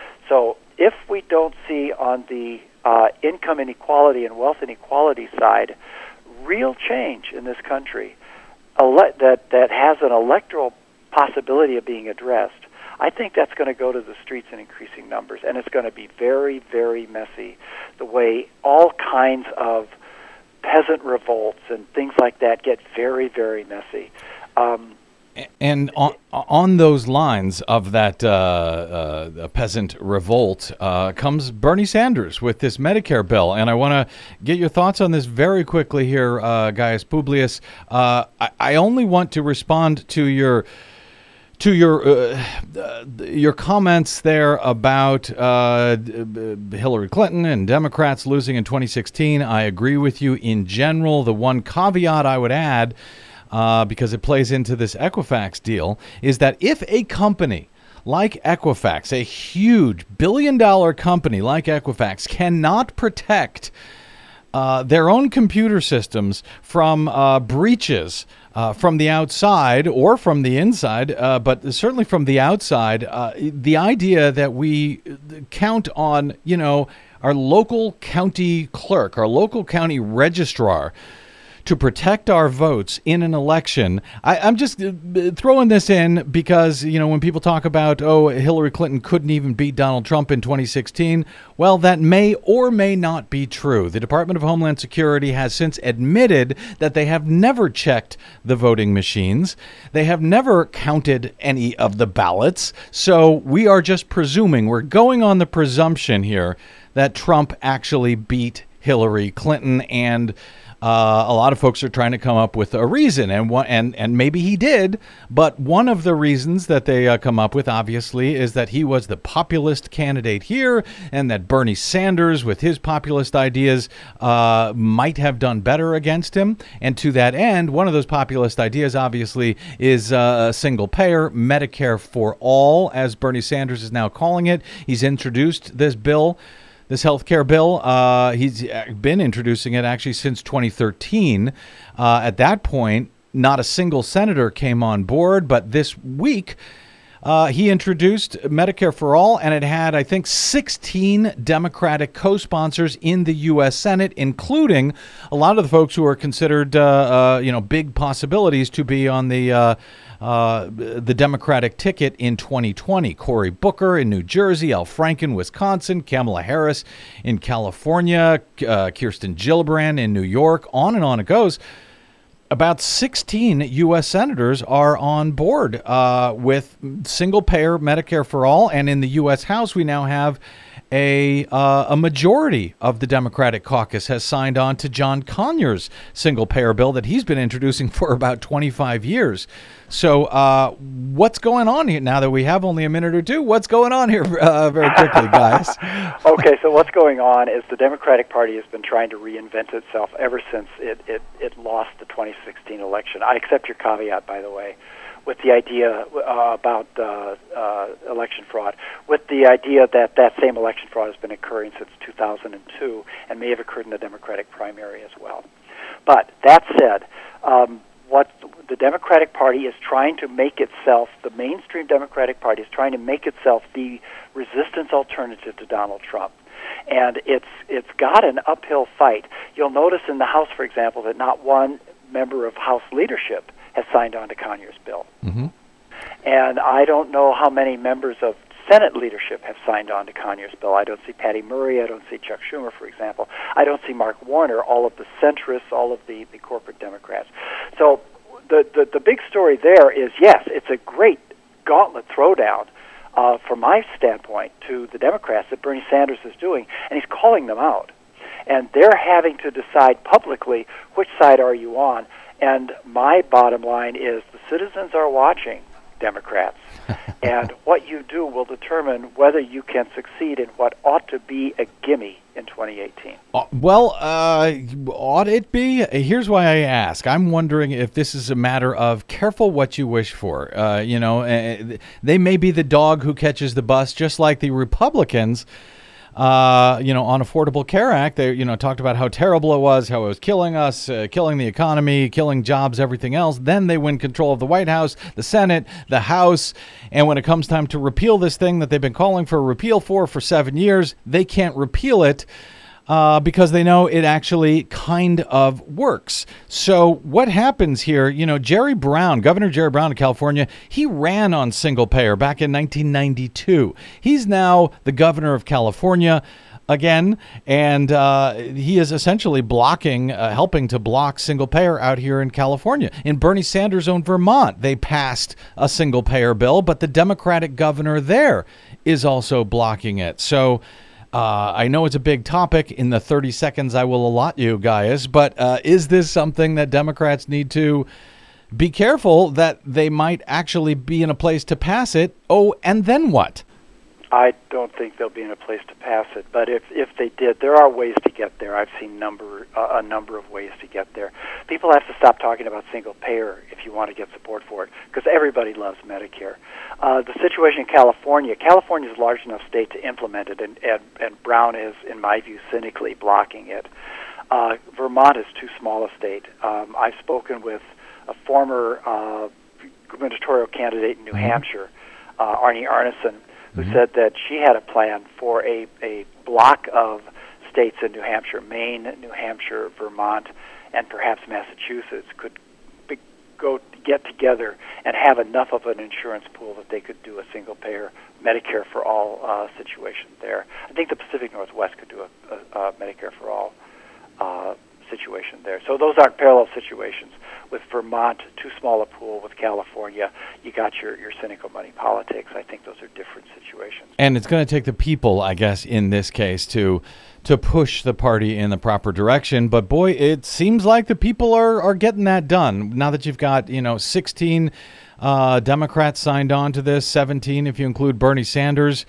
[SPEAKER 5] So if we don't see on the uh, income inequality and wealth inequality side real change in this country ele- that, that has an electoral possibility of being addressed, I think that's going to go to the streets in increasing numbers, and it's going to be very, very messy, the way all kinds of peasant revolts and things like that get very, very messy. Um,
[SPEAKER 2] And on, on those lines of that uh, uh, peasant revolt uh, comes Bernie Sanders with this Medicare bill. And I want to get your thoughts on this very quickly here, uh, Gaius Publius. Uh, I, I only want to respond to your to your uh, uh, your comments there about uh, Hillary Clinton and Democrats losing in twenty sixteen. I agree with you in general. The one caveat I would add, Uh, because it plays into this Equifax deal, is that if a company like Equifax, a huge billion-dollar company like Equifax, cannot protect uh, their own computer systems from uh, breaches uh, from the outside or from the inside, uh, but certainly from the outside, uh, the idea that we count on, you know, our local county clerk, our local county registrar, to protect our votes in an election. I, I'm just throwing this in because, you know, when people talk about, oh, Hillary Clinton couldn't even beat Donald Trump in twenty sixteen, well, that may or may not be true. The Department of Homeland Security has since admitted that they have never checked the voting machines. They have never counted any of the ballots. So we are just presuming, we're going on the presumption here that Trump actually beat Hillary Clinton, and Uh, a lot of folks are trying to come up with a reason, and one, and and maybe he did, but one of the reasons that they uh, come up with, obviously, is that he was the populist candidate here, and that Bernie Sanders, with his populist ideas, uh, might have done better against him. And to that end, one of those populist ideas, obviously, is uh, a single-payer Medicare for all, as Bernie Sanders is now calling it. He's introduced this bill. This health care bill, uh, he's been introducing it actually since twenty thirteen. Uh, at that point, not a single senator came on board, but this week uh, he introduced Medicare for All, and it had, I think, sixteen Democratic co-sponsors in the U S Senate, including a lot of the folks who are considered, uh, uh, you know, big possibilities to be on the uh, Uh, the Democratic ticket in twenty twenty. Cory Booker in New Jersey, Al Franken, Wisconsin, Kamala Harris in California, uh, Kirsten Gillibrand in New York, on and on it goes. About sixteen U S senators are on board uh, with single-payer Medicare for all, and in the U S House we now have A, uh, a majority of the Democratic caucus has signed on to John Conyers' single-payer bill that he's been introducing for about twenty-five years. So uh, what's going on here now that we have only a minute or two? What's going on here uh, very quickly, guys?
[SPEAKER 5] Okay, so what's going on is the Democratic Party has been trying to reinvent itself ever since it, it, it lost the twenty sixteen election. I accept your caveat, by the way, with the idea uh, about uh, uh, election fraud, with the idea that that same election fraud has been occurring since two thousand two and may have occurred in the Democratic primary as well. But that said, um, what the Democratic Party is trying to make itself, the mainstream Democratic Party is trying to make itself the resistance alternative to Donald Trump. And it's it's got an uphill fight. You'll notice in the House, for example, that not one member of House leadership has signed on to Conyers' bill.
[SPEAKER 2] Mm-hmm.
[SPEAKER 5] And I don't know how many members of Senate leadership have signed on to Conyers' bill. I don't see Patty Murray. I don't see Chuck Schumer, for example. I don't see Mark Warner, all of the centrists, all of the, the corporate Democrats. So the, the, the big story there is, yes, it's a great gauntlet throwdown uh, from my standpoint to the Democrats that Bernie Sanders is doing, and he's calling them out. And they're having to decide publicly which side are you on. And my bottom line is the citizens are watching, Democrats. And what you do will determine whether you can succeed in what ought to be a gimme in twenty eighteen.
[SPEAKER 2] Uh, well, uh, ought it be? Here's why I ask. I'm wondering if this is a matter of careful what you wish for. Uh, you know, uh, they may be the dog who catches the bus, just like the Republicans. Uh, you know, on Affordable Care Act, they, you know, talked about how terrible it was, how it was killing us, uh, killing the economy, killing jobs, everything else. Then they win control of the White House, the Senate, the House. And when it comes time to repeal this thing that they've been calling for a repeal for for seven years, they can't repeal it. Uh, because they know it actually kind of works. So what happens here, you know, Jerry Brown, Governor Jerry Brown of California, he ran on single payer back in nineteen ninety-two. He's now the governor of California again, and uh, he is essentially blocking, uh, helping to block single payer out here in California. In Bernie Sanders' own Vermont, they passed a single payer bill, but the Democratic governor there is also blocking it. So Uh, I know it's a big topic in the thirty seconds I will allot you, Gaius, but uh, is this something that Democrats need to be careful that they might actually be in a place to pass it? Oh, and then what?
[SPEAKER 5] I don't think they'll be in a place to pass it, but if if they did, there are ways to get there. I've seen number uh, a number of ways to get there. People have to stop talking about single payer if you want to get support for it, because everybody loves Medicare. Uh, the situation in California, California is a large enough state to implement it, and, and, and Brown is, in my view, cynically blocking it. Uh, Vermont is too small a state. Um, I've spoken with a former uh, gubernatorial candidate in New mm-hmm. Hampshire, uh, Arnie Arneson, who mm-hmm. said that she had a plan for a, a block of states in New Hampshire, Maine, New Hampshire, Vermont, and perhaps Massachusetts could be, go get together and have enough of an insurance pool that they could do a single-payer Medicare for all uh, situation there. I think the Pacific Northwest could do a, a, a Medicare for all uh, situation there. So those aren't parallel situations. With Vermont, too small a pool. With California, you got your, your cynical money politics. I think those are different situations.
[SPEAKER 2] And it's going to take the people, I guess, in this case, to to push the party in the proper direction. But boy, it seems like the people are, are getting that done. Now that you've got, you know, sixteen uh, Democrats signed on to this, seventeen if you include Bernie Sanders.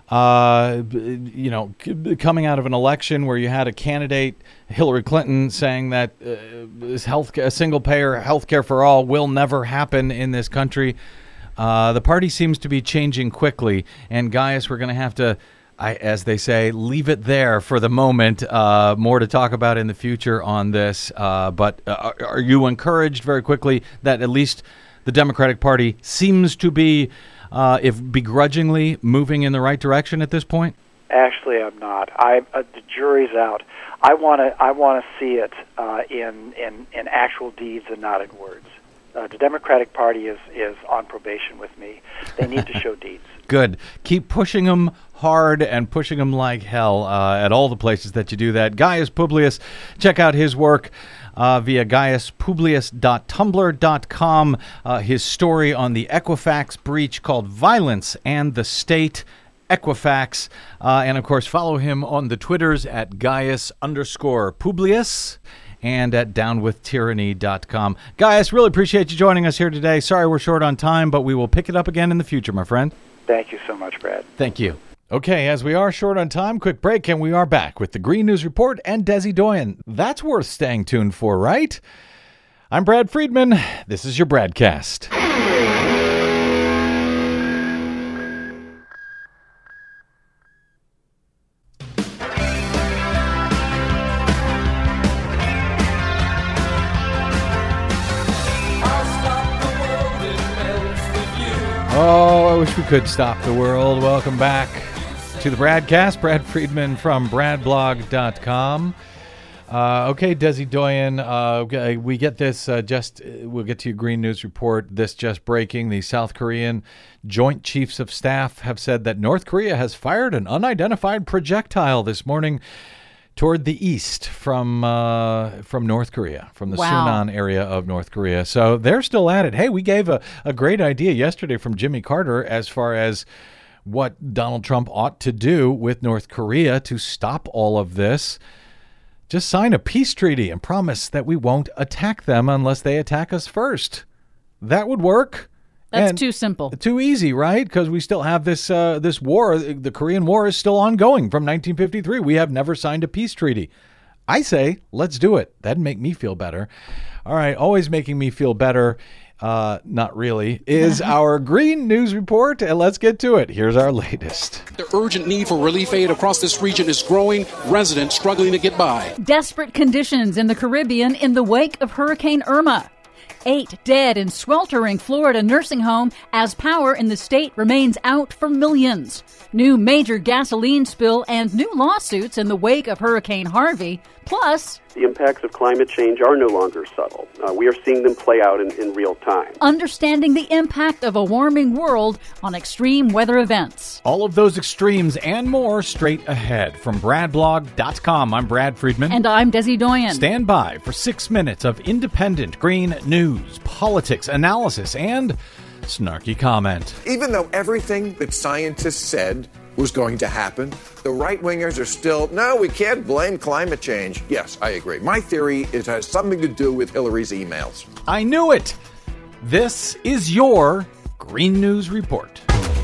[SPEAKER 2] Uh, you know, c- coming out of an election where you had a candidate, Hillary Clinton, saying that uh, this health, a single-payer health care for all will never happen in this country. Uh, the party seems to be changing quickly. And, Gaius, we're going to have to, I, as they say, leave it there for the moment. Uh, more to talk about in the future on this. Uh, but uh, are you encouraged very quickly that at least the Democratic Party seems to be Uh, if begrudgingly moving in the right direction at this point?
[SPEAKER 5] Actually, I'm not. I uh, the jury's out. I want to. I want to see it uh, in, in in actual deeds and not in words. Uh, the Democratic Party is is on probation with me. They need to show deeds.
[SPEAKER 2] Good. Keep pushing them hard and pushing them like hell uh, at all the places that you do that. Gaius Publius, check out his work Uh, via gaius publius dot tumblr dot com, uh, his story on the Equifax breach called Violence and the State, Equifax. Uh, and, of course, follow him on the Twitters at Gaius underscore Publius and at down with tyranny dot com. Gaius, really appreciate you joining us here today. Sorry we're short on time, but we will pick it up again in the future, my friend.
[SPEAKER 5] Thank you so much, Brad.
[SPEAKER 2] Thank you. Okay, as we are short on time, quick break, and we are back with the Green News Report and Desi Doyen. That's worth staying tuned for, right? I'm Brad Friedman. This is your Bradcast. Oh, I wish we could stop the world. Welcome back to the Bradcast. Brad Friedman from brad blog dot com. Uh, okay, Desi Doyen, uh, we get this uh, just, we'll get to your Green News Report. This just breaking. The South Korean Joint Chiefs of Staff have said that North Korea has fired an unidentified projectile this morning toward the east from uh, from North Korea, from the
[SPEAKER 4] Wow.
[SPEAKER 2] Sunan area of North Korea. So they're still at it. Hey, we gave a, a great idea yesterday from Jimmy Carter as far as what Donald Trump ought to do with North Korea to stop all of this. Just sign a peace treaty and promise that we won't attack them unless they attack us first. That would work.
[SPEAKER 4] That's
[SPEAKER 2] And
[SPEAKER 4] too simple.
[SPEAKER 2] Too easy, right? Because we still have this uh, this war. The Korean War is still ongoing from nineteen fifty-three. We have never signed a peace treaty. I say, let's do it. That'd make me feel better. All right, always making me feel better, uh, not really, is our Green News Report, and let's get to it. Here's our latest.
[SPEAKER 6] The urgent need for relief aid across this region is growing, residents struggling to get by.
[SPEAKER 4] Desperate conditions in the Caribbean in the wake of Hurricane Irma. Eight dead in sweltering Florida nursing home as power in the state remains out for millions. New major gasoline spill and new lawsuits in the wake of Hurricane Harvey. Plus,
[SPEAKER 7] the impacts of climate change are no longer subtle. Uh, we are seeing them play out in, in real time.
[SPEAKER 4] Understanding the impact of a warming world on extreme weather events.
[SPEAKER 2] All of those extremes and more straight ahead. From brad blog dot com, I'm Brad Friedman.
[SPEAKER 4] And I'm Desi Doyen.
[SPEAKER 2] Stand by for six minutes of independent green news, politics, analysis, and snarky comment.
[SPEAKER 8] Even though everything that scientists said was going to happen, the right-wingers are still, no, we can't blame climate change. Yes, I agree. My theory is it has something to do with Hillary's emails.
[SPEAKER 2] I knew it. This is your Green News Report.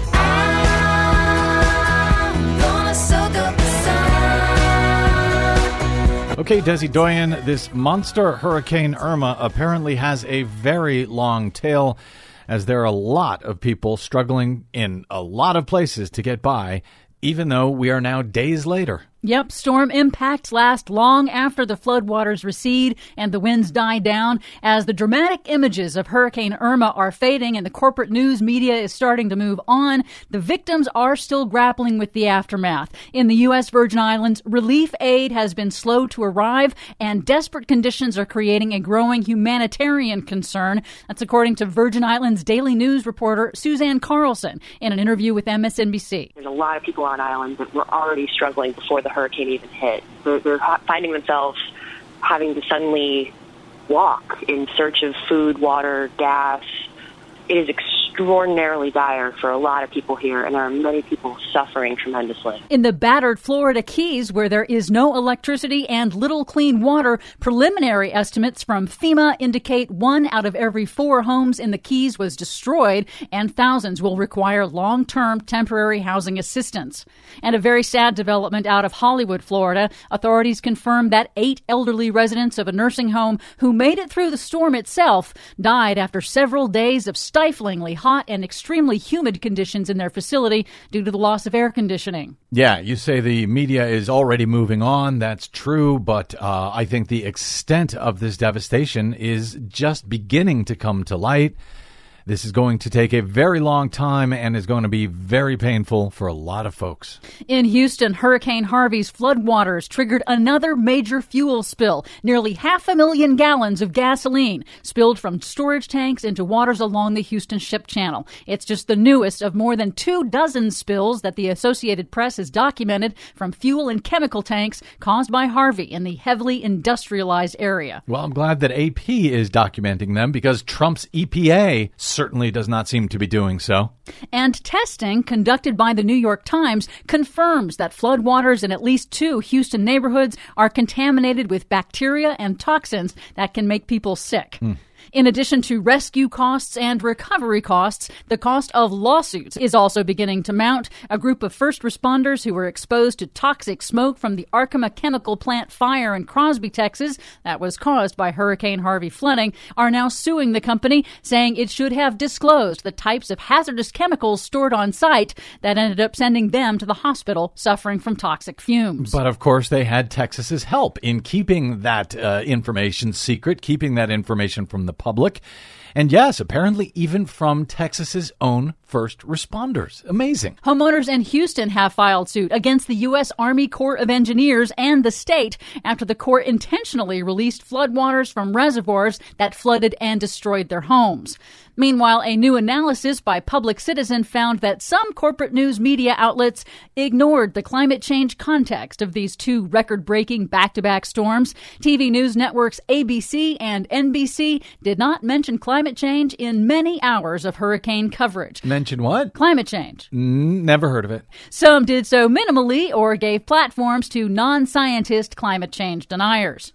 [SPEAKER 2] Okay, Desi Doyen, this monster Hurricane Irma apparently has a very long tail, as there are a lot of people struggling in a lot of places to get by, even though we are now days later.
[SPEAKER 4] Yep, storm impacts last long after the floodwaters recede and the winds die down. As the dramatic images of Hurricane Irma are fading and the corporate news media is starting to move on, the victims are still grappling with the aftermath. In the U S Virgin Islands, relief aid has been slow to arrive, and desperate conditions are creating a growing humanitarian concern. That's according to Virgin Islands Daily News reporter Suzanne Carlson in an interview with M S N B C.
[SPEAKER 9] There's a lot of people on islands that were already struggling before the hurricane even hit. They're, they're finding themselves having to suddenly walk in search of food, water, gas. It is extraordinarily dire for a lot of people here, and there are many people suffering tremendously.
[SPEAKER 4] In the battered Florida Keys, where there is no electricity and little clean water, preliminary estimates from FEMA indicate one out of every four homes in the Keys was destroyed, and thousands will require long-term temporary housing assistance. And a very sad development out of Hollywood, Florida. Authorities confirmed that eight elderly residents of a nursing home who made it through the storm itself died after several days of stiflingly hot and extremely humid conditions in their facility due to the loss of air conditioning.
[SPEAKER 2] Yeah, you say the media is already moving on. That's true, but uh, I think the extent of this devastation is just beginning to come to light. This is going to take a very long time and is going to be very painful for a lot of folks.
[SPEAKER 4] In Houston, Hurricane Harvey's floodwaters triggered another major fuel spill. Nearly half a million gallons of gasoline spilled from storage tanks into waters along the Houston Ship Channel. It's just the newest of more than two dozen spills that the Associated Press has documented from fuel and chemical tanks caused by Harvey in the heavily industrialized area.
[SPEAKER 2] Well, I'm glad that A P is documenting them because Trump's E P A certainly does not seem to be doing so.
[SPEAKER 4] And testing conducted by the New York Times confirms that floodwaters in at least two Houston neighborhoods are contaminated with bacteria and toxins that can make people sick. Hmm. In addition to rescue costs and recovery costs, the cost of lawsuits is also beginning to mount. A group of first responders who were exposed to toxic smoke from the Arkema chemical plant fire in Crosby, Texas, that was caused by Hurricane Harvey flooding, are now suing the company, saying it should have disclosed the types of hazardous chemicals stored on site that ended up sending them to the hospital suffering from toxic fumes.
[SPEAKER 2] But of course, they had Texas's help in keeping that uh, information secret, keeping that information from the public. And yes, apparently even from Texas's own first responders. Amazing.
[SPEAKER 4] Homeowners in Houston have filed suit against the U S Army Corps of Engineers and the state after the Corps intentionally released floodwaters from reservoirs that flooded and destroyed their homes. Meanwhile, a new analysis by Public Citizen found that some corporate news media outlets ignored the climate change context of these two record-breaking back-to-back storms. T V news networks A B C and N B C did not mention climate change in many hours of hurricane coverage.
[SPEAKER 2] Mention what?
[SPEAKER 4] Climate change.
[SPEAKER 2] Mm, never heard of it.
[SPEAKER 4] Some did so minimally or gave platforms to non-scientist climate change deniers.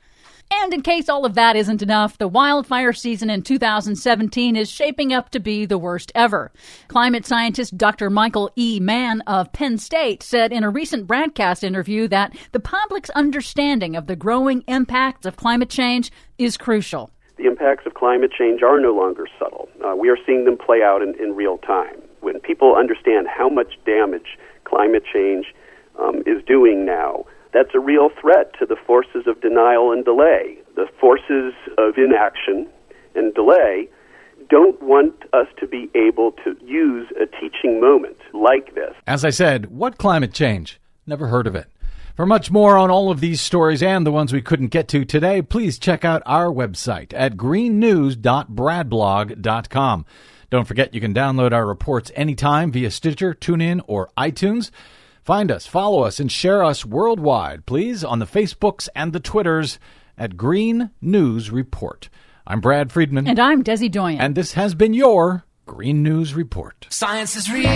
[SPEAKER 4] And in case all of that isn't enough, the wildfire season in two thousand seventeen is shaping up to be the worst ever. Climate scientist Doctor Michael E. Mann of Penn State said in a recent broadcast interview that the public's understanding of the growing impacts of climate change is crucial.
[SPEAKER 7] The impacts of climate change are no longer subtle. Uh, we are seeing them play out in, in real time. When people understand how much damage climate change um, is doing now, that's a real threat to the forces of denial and delay. The forces of inaction and delay don't want us to be able to use a teaching moment like this.
[SPEAKER 2] As I said, what climate change? Never heard of it. For much more on all of these stories and the ones we couldn't get to today, please check out our website at green news dot brad blog dot com. Don't forget you can download our reports anytime via Stitcher, TuneIn, or iTunes. Find us, follow us, and share us worldwide, please, on the Facebooks and the Twitters at Green News Report. I'm Brad Friedman.
[SPEAKER 4] And I'm Desi Doyen.
[SPEAKER 2] And this has been your Green News Report.
[SPEAKER 3] Science is real,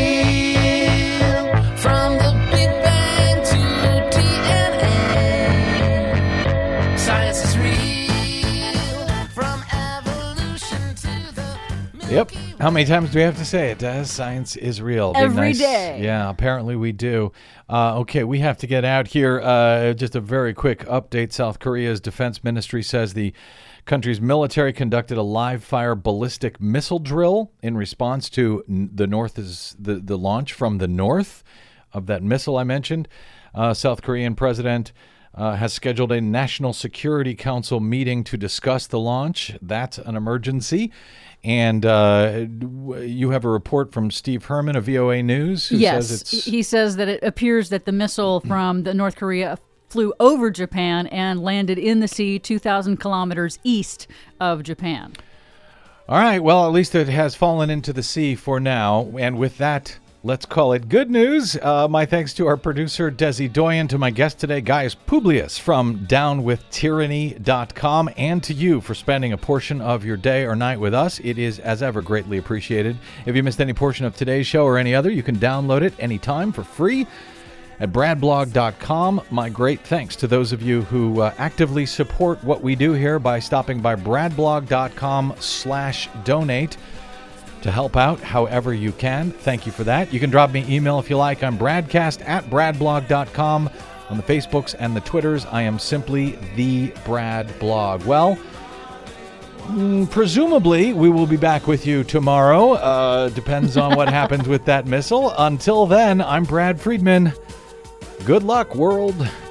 [SPEAKER 3] from the Big Bang to D N A. Science is real, from evolution to the Milky
[SPEAKER 2] Yep. How many times do we have to say it, Des? Science is real. Be
[SPEAKER 4] Every
[SPEAKER 2] nice.
[SPEAKER 4] day.
[SPEAKER 2] Yeah, apparently we do. Uh, okay, we have to get out here. Uh, just a very quick update. South Korea's defense ministry says the country's military conducted a live-fire ballistic missile drill in response to n- the North's the, the launch from the north of that missile I mentioned. Uh, South Korean president uh, has scheduled a National Security Council meeting to discuss the launch. That's an emergency. And uh, you have a report from Steve Herman of V O A News who
[SPEAKER 4] yes,
[SPEAKER 2] says it's...
[SPEAKER 4] he says that it appears that the missile from the North Korea flew over Japan and landed in the sea two thousand kilometers east of Japan.
[SPEAKER 2] All right, well, at least it has fallen into the sea for now. And with that, let's call it good news. Uh, my thanks to our producer, Desi Doyen, to my guest today, Gaius Publius from down with tyranny dot com, and to you for spending a portion of your day or night with us. It is, as ever, greatly appreciated. If you missed any portion of today's show or any other, you can download it anytime for free at brad blog dot com. My great thanks to those of you who uh, actively support what we do here by stopping by brad blog dot com slash donate to help out however you can. Thank you for that. You can drop me an email if you like. I'm bradcast at brad blog dot com. On the Facebooks and the Twitters, I am simply the Brad Blog. Well, mm, presumably we will be back with you tomorrow. Uh, depends on what happens with that missile. Until then, I'm Brad Friedman. Good luck, world.